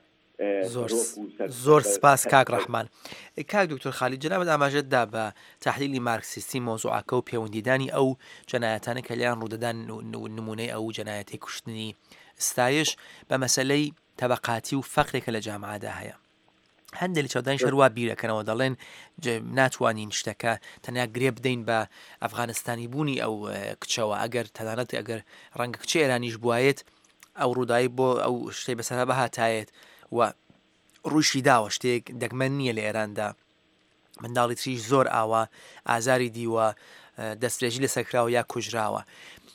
زۆر سپاس کاک ڕەحمان. کاک دکتۆر خالید جەنابەت ئاماژەتدا بە تحلیلی مارکسیستی مۆزوعەکە و پەیوەندیدانی ئەو جەنایەتانە کە لیان ڕوودەدان نمونەی ئەو جەنایەتی کوشتنی ستایش بە مەسەلەی تەبەقاتی و فەقرێکە لە جامعەدا هەیە. هەندێک چاودانی شەروا بیرەکەنەوە دەڵێن ناتوانین شتەکە تەنیا گرێ بدەین بە ئەفغانستانی بوونی ئەو کچەوە ئەگەر تەنانەت ئەگەر ڕەنگە کچی ئێرانیش بوایێت ئەو ڕوودایی بۆ ئەو شتەی بەسەرا بەهاتایێت و ڕووشی داوە شتێک دەگمەن نییە لە ئێراندا منداڵی تریش زۆر ئاوا ئازاری دیوە دەستێژی لەسەرکراوە یا کوژراوە.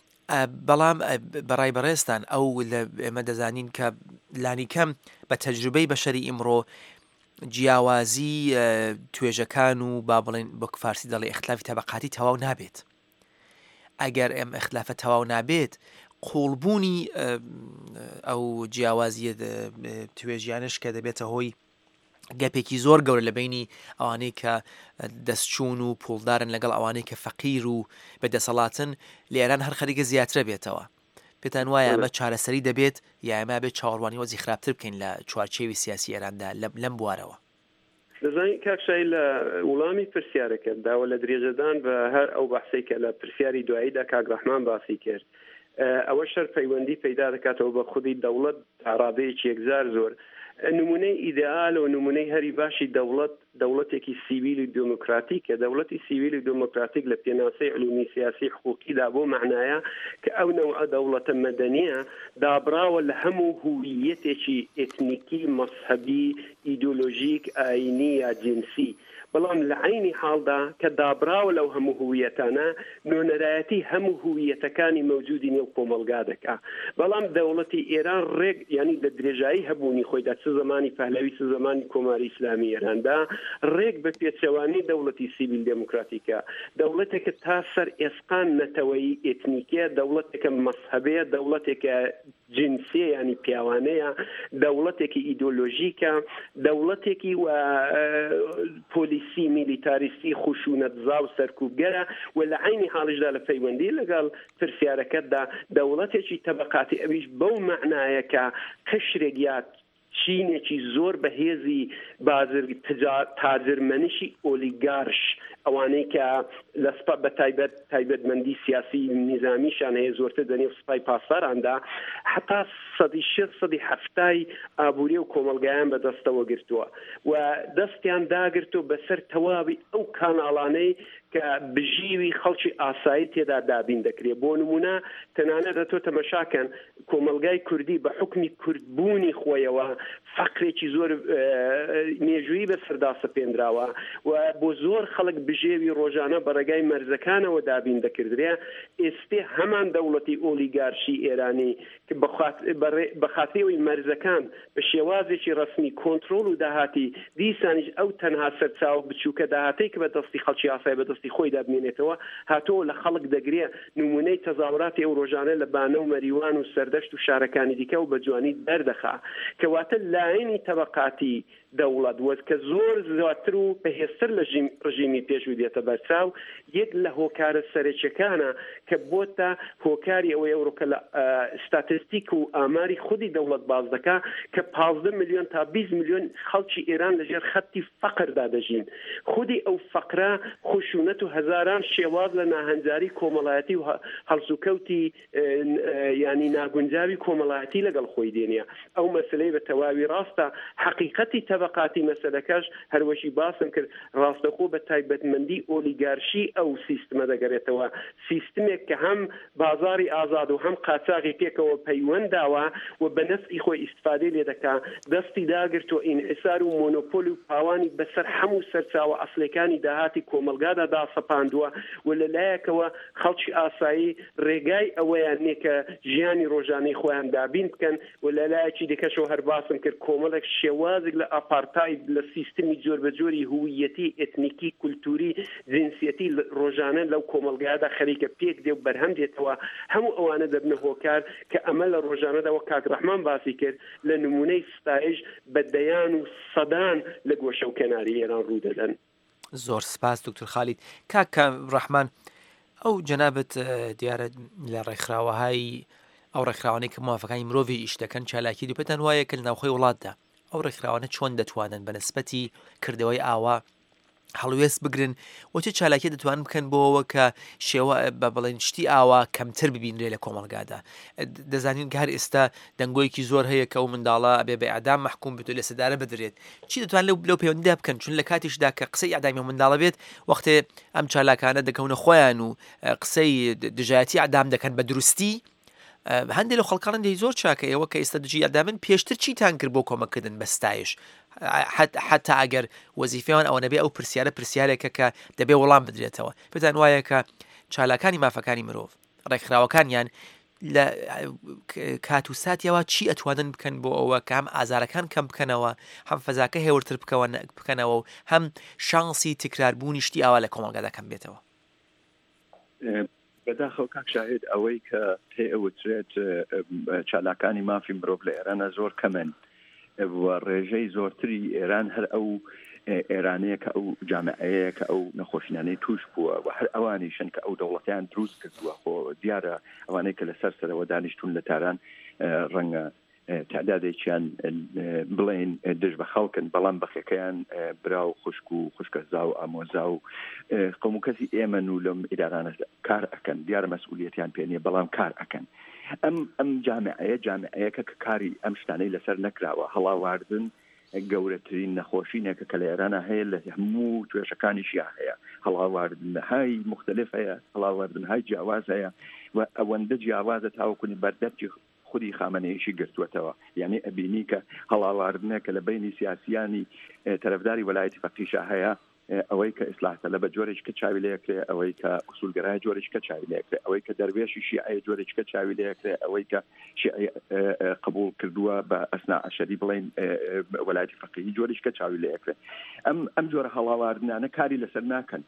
بەڵام بەڕای بەڕێستان ئەو ئێمە دەزانین کە لانی کەم بە تەجروبەی بەشەری ئیمڕۆ جیاوازی توێژەکان و با بڵێن بۆ فارسی دەڵێ ئەختلافی تەبەقاتی تەواو نابێت. ئەگەر ئەم ئەختلافە تەواو نابێت قوڵبوونی ئەو جیاوازیە توێژیانش کە دەبێتە هۆی گەپێکی زۆر گەورە لە بینی ئەوانەی کە دەستچوون و پوڵدارن لەگەڵ ئەوانەی کە فەقیر و بەدەسەڵاتن لە ئێران هەر خەریکە زیاترە بێتەوە. پێتان وایە ئەمە چارەسەری دەبێت یا ئەمە بێت چاوەڕوانی وەزی خراپتر بکەین لە چوارچێوی سیاسی ئێراندا لەم بوارەوە. دەزانین کاکشای لە وڵامی پرسیارەکەتدا و لە درێژەدان بە هەر ئەو بەحسەی کە لە پرسیاری دواییدا کاک ڕەحمان باسی کرد ئەوە شەر پەیوەندی پەیدا دەکاتەوە بە خودی دەوڵەت ئاڕادەیەکی یەکجار زۆر نمونەی ئیدئال و نمونەی هەری باشی دەوڵەت دەوڵەتێکی سیویل و دموکراتیکە دەوڵەتی سیویل و دموکراتیک لە پێناسەی علومی سیاسی حقوقیدا بۆ معنایە کە ئەو نەوعە دەوڵەتە مەدەنیە دابراوە لە هەموو هویەتێکی ئێتنیکی مەسحەبی ئیدۆلۆژیک ئاینی یا جنسی بەڵام لە عینی حاڵدا کە دابراوە لەو هەموو هویەتانە نۆنەرایەتی هەموو هویەتەکانی مەوجودی نێو کۆمەلگا دەکا بەڵام دەوڵەتی ئێران ڕێک ینی لە درێژایی هەبوونی خۆیدا چ زمانی پهلەوی چ زمانی کۆماری ئیسلامی ئێراندا ڕێک بە پێچەوانی دەوڵەتی سیویل دموکراتیکە دەوڵەتێکە تا سەر ئێسقان نەتەوەی ئێتنیکە دەوڵەتێکە مەسحەبەیە دەوڵەتێکە جنسی ینی پیاوانەیە دەوڵەتێکی ئیدۆلۆژیکە دەوڵەتێکی و پۆلیسی میلیتاریستی خشونەتزا و سەرکوبگەرە و لە عینی حاڵشدا لە پەیوەندی لەگەڵ پرسیارەکەتدا دەوڵەتێکی تەبەقاتی ئەویش بەو معنایەکە قشرێک یا چینێکی زۆر بەهێزی بازر تاجرمەنشی ئۆلیگارش ئەوانەی کە لە سپا بە تایبەت تایبەتمەندی سیاسی نیزامیشان هەیە زۆرتر دەنێ سوپای پاسداراندا حتا سەدی شێ سەدی هەفتای ئابووری و کۆمەلگایان بەدەستەوە گرتووە و دەستیان داگرتو بەسەر تەواوی ئەو کاناڵانەی کە بژیوی خەڵکی ئاسایی تێدا دابین دەکرێت بۆ نمونە تەنانەت دەتۆ تەمەشاکەن کۆمەلگای کوردی بە حکمی کوردبوونی خۆیەوە فەقرێکی زۆر مێژووی بەسەردا سەپێنراوە و بۆ زۆر خەڵک بژێوی ڕۆژانە بەڕێگای مەرزەکانەوە دابین دەکردرێ ئێستێ هەمان دەوڵەتی ئۆلیگارشی ئێرانی کە بەخاتریەوەی مەرزەکان بە شێوازێکی ڕسمی کۆنتترۆل و داهاتی دیسانیش ئەو تەنها سەرچاو بچووکە داهاتەی کە بە دەستی خەڵکی ئاسایی بە دەستی خۆی دابمێنێتەوە هاتۆ لە خەڵک دەگرێ نمونەی تەزاوراتی ئەو ڕۆژانە لە بانە و مەریوان و سەردەشت و شارەکانی دیکە و بە جوانی دەردەخا کەواتە لایەنی تەبەقاتی دەوڵەت وەز کە زۆر زیاتر و بەهێزتر لە ڕژیمی پێشوو دێتە بەرچاو یەک لە هۆکارە سەرچەکانە کە بۆتە هۆکاری ئەوەی ئەوڕۆکە لە ستاتستیک و ئاماری خودی دەوڵەت باز دەکا کە پانزدە میلیۆن تا بیست میلیۆن خەڵکی ئێران لەژێر خەتی فەقردا دەژین خودی ئەو فەقرە خشونەت و هەزاران شێواز لە ناهەنجاری کۆمەڵایەتی و هەڵسوکەوتی ینی ناگونجاوی کۆمەڵایەتی لەگەڵ خۆی دێنە ئەو مەسلەی بە تەواوی ڕاستە حقیقەتی تەبە مطابقاتی مەسەلەکەش هەروەشی باسم کرد ڕاستەخۆ بە تایبەتمەندی ئۆلیگارشی ئەو سیستمە دەگەرێتەوە سیستمێک کە هەم بازاری ئازاد و هەم قاچاغی پێکەوە پەیوەنداوە و بە نەفعی خۆی ئیستفادەی لێ دەکا دەستی داگرتووە ئینحیسار و مۆنۆپۆلی و پاوانی بەسەر هەموو سەرچاوە ئەسلەکانی داهاتی کۆمەلگادا داسەپاندووە و لەلایەکەوە خەڵکی ئاسایی ڕێگای ئەوەیان نیە کە ژیانی ڕۆژانەی خۆیان دابین بکەن و لەلایەکی دیکەشەوە هەر باسم کرد کۆمەڵێک شێوازێک لە ئاپارتاید لە سیستمی جۆر بە جۆری هویەتی ئێتنیکی کولتوری جنسیەتی ڕۆژانە لەو کۆمەلگایدا خەریکە پێک دێ و بەرهەم دێتەوە هەموو ئەوانە دەبنە هۆکار کە ئەمە لە ڕۆژانەداوە کاک ڕەحمان باسی کرد لە نمونەی ستایش بەدەیان و سەدان لە گۆشە و کەناری ئێران ڕوو دەدەن. زۆر سپاس دکتۆر خالید. کاک ڕەحمان ئەو جەنابەت دیارە لە ڕێکخراوەهای ئەو ڕێکخراوانەی کە موافقەکانی مرۆڤی ئیش دەکەن چالاکی دوپێتان وایە کە لە ناوخۆی وڵاتدا ئەو ڕێکخراوانە چۆن دەتوانن بە نسبەتی کردەوەی ئاوا هەڵوێست بگرن و چه چالاکی دەتوانن بکەن بۆەوە کە شێوە بە بڵێن شتی ئاوا کەمتر ببینرێ لە کۆمەڵگادا. دەزانین کە هەر ئێستا دەنگۆیەکی زۆر هەیە کە ئەو منداڵە ئەبێ بە ئەعدام مەحکوم بێت و لە سەدارە بدرێت. چی دەتوان لەو لەو پەیوەندیدا بکەن چون لە کاتیشدا کە قسەی ئەعدامی منداڵە بێت وەختێ ئەم چالاکانە دەکەونە خۆیان و قسەی دژایەتی ئەعدام دەکەن بە دروستی هەندێک لە خەڵکان دەی زۆر چاکە ئێوە کە ئێستا دژی ئەعدامن پێشتر چیتان کرد بۆ کۆمەکردن بە ستایش حتا ئەگەر وەزیفەیان ئەوە نەبێ ئەو پرسیارە پرسیارێکە کە دەبێ وەڵام بدرێتەوە پێتان وایە کە چالاکانی مافەکانی مرۆڤ ڕێکخراوەکانیان لە کات و ساتیەوە چی ئەتوانن بکەن بۆ ئەوە کە هەم ئازارەکان کەم بکەنەوە هەم فەزاکە هێورتر بکەنەوە و هەم شانسی تکراربوونی شتی ئاوا لە کۆمەڵگادا کەم بێتەوە. بەداخەو کاک شاهید ئەوەی کە پێ ئەوترێت چالاکانی مافی مرۆڤ لە ئێرانە زۆر کەمن و ڕێژەی زۆرتری ئێران هەر ئەو ئێرانەیە کە ئەو جامعەیە کە ئەو نەخۆشینانەی توش بووە و هەر ئەوانیشن کە ئەو دەوڵەتیان دروست کردووە خۆ دیارە ئەوانەی کە لەسەر سەرەوە دانیشتون لە تاران ڕەنگە تعدادێکیان بڵێن دژ بە خەڵکن بەڵام بەخێکەیان برا و خوشک و خوشکەزا و ئامۆزا و قەوم و کەسی ئێمن و لەم ئیدارانە کار ئەکەن دیارە مەسئولیەتیان پێ نییە بەڵام کار ئەکەن. ئەم ئەم جامعەیە جامعەیەکە کە کاری ئەم شتانەی لەسەر نەکراوە هەڵاواردن گەورەترین نەخۆشینێکە کە لە ئێرانە هەیە لە هەموو توێشەکانیشیان هەیە هەڵاواردنهای مختلف هەیە هەڵاواردنهای جیاواز هەیە و ئەوەندە جیاوازە تاوەکوی بەردەرکی خودی خامنەیەشی گرتووەتەوە یعنی ئەبینی کە هەڵاواردنێکە لە بینی سیاسیانی تەرەفداری وەلایەتی فەقیشە هەیە ئەوەی کە ئیسلاحتە لە بە جۆرێککە چاوی لەیەکرێ ئەوەی کە ئوسولگەرای جۆرێککە چاوی لەیەکرێ ئەوەی کە دەروێشی شیعە جۆرێککە چاوی لەیەکرێ ئەوەی کە شیعە قبول کردووە بە ئەسنا عەشەری بڵێن وەلایەتی فەقیهی جۆرێککە چاوی لەیەکرێ ئەم ئەم جۆرە هەڵاواردنانە کاری لەسەر ناکەن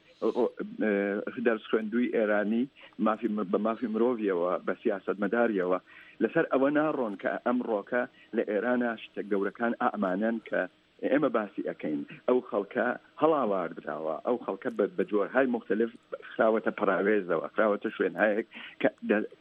دەرس خوێندووی ئێرانی مافی بە مافی مرۆڤیەوە بە سیاسەتمەداریەوە لەسەر ئەوە ناڕۆن کە ئەم ڕۆکە لە ئێرانە شتە گەورەکان ئامانەن کە ئێمە باسی ئەەکەین ئەو خەڵکە هەڵاواردراوە ئەو خەڵکە بە جۆرهای مختلف خراوەتە پراوێزەوە خراوەتە شوێنهایەک کە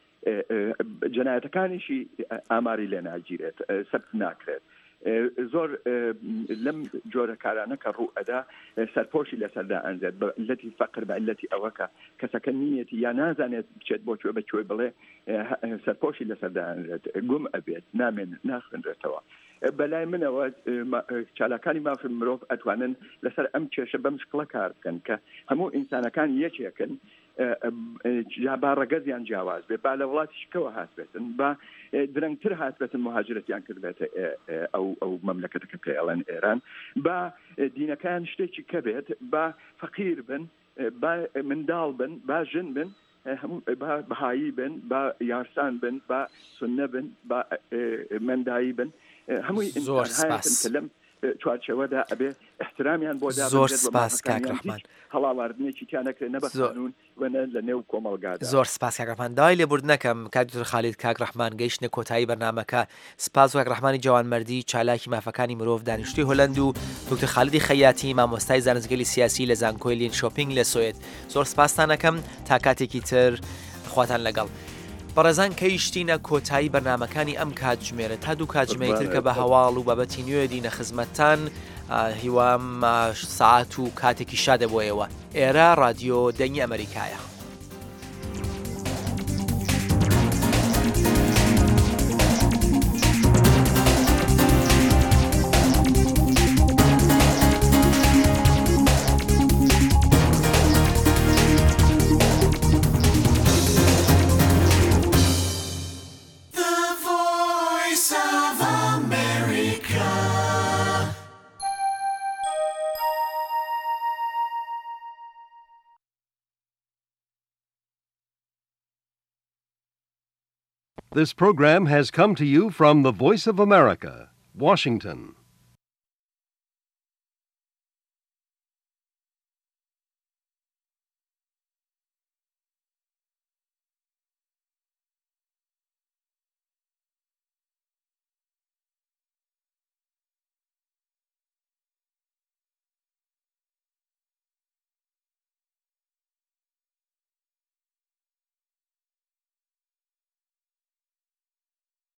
جەنایەتەکانیشی ئاماری لێ ناگیرێت سەبت ناکرێت زۆر لەم جۆرە کارانە کە ڕوو ئەدا سەرپۆشی لەسەردا ئەنجێت بە علەتی فەقر بە علەتی ئەوەکە کەسەکە نیەتی یا نازانێت بچێت بۆ کوێ بەکوێ بڵێ سەرپۆشی لەسەردا ئەنجێت گوم ئەبێت نامێن ناخوێنرێتەوە. بەلای منەوە چالاکانی مافی مرۆڤ ئەتوانن لەسەر ئەم کێشە بەم شکڵە کار بکەن کە هەموو ئینسانەکان یەکێکن با ڕەگەزیان جیاواز بێ با لە وڵاتی شکەوە هاتبێتن با درەنگتر هاتبێتن مهاجرەتیان کردبێتە ئەو ئەو مەملەکەتەکە پێ ئەڵەن ئێران با دینەکان شتێکی کە بێت با فەقیر بن با منداڵ بن با ژن بن با بەهایی بن با یارسان بن با سنە بن با مندایی بن هەمووی ئینسان لەم چوارچەوەدا ئەبێ احترامیان بۆ زۆر سپاس کاک ڕەحمان هەڵاواردنێکی تیانەکرێ نەبەسانون وەنە لە نێو کۆمەڵگادا. زۆر سپاس کاک ڕەحمان داوای لێبوردنەکەم کاک دکتۆر خالید کاک ڕەحمان گەیشتنە کۆتایی بەرنامەکە سپاس کاک ڕەحمانی جوانمەردی چالاکی مافەکانی مرۆڤ دانیشتووی هۆلەند و دکتۆر خالیدی خەیاتی مامۆستای زانستگەلی سیاسی لە زانکۆی لین شۆپینگ لە سوێد زۆر سپاستان دەکەم تا کاتێکی تر خواتان لەگەڵ. بەڕێزان کەیشتینە کۆتایی بەرنمەکانی ئەم کاتژمێرە تا دوو کاتژمەی ترکە بە هەواڵ و بابەتی نوێ دینە خزمەتتان هیوام ساعات و کاتێکی شادە بۆیەوە ئێرە رادیۆ دەنگی ئەمریکایە. This program has come to you from the Voice of America, Washington.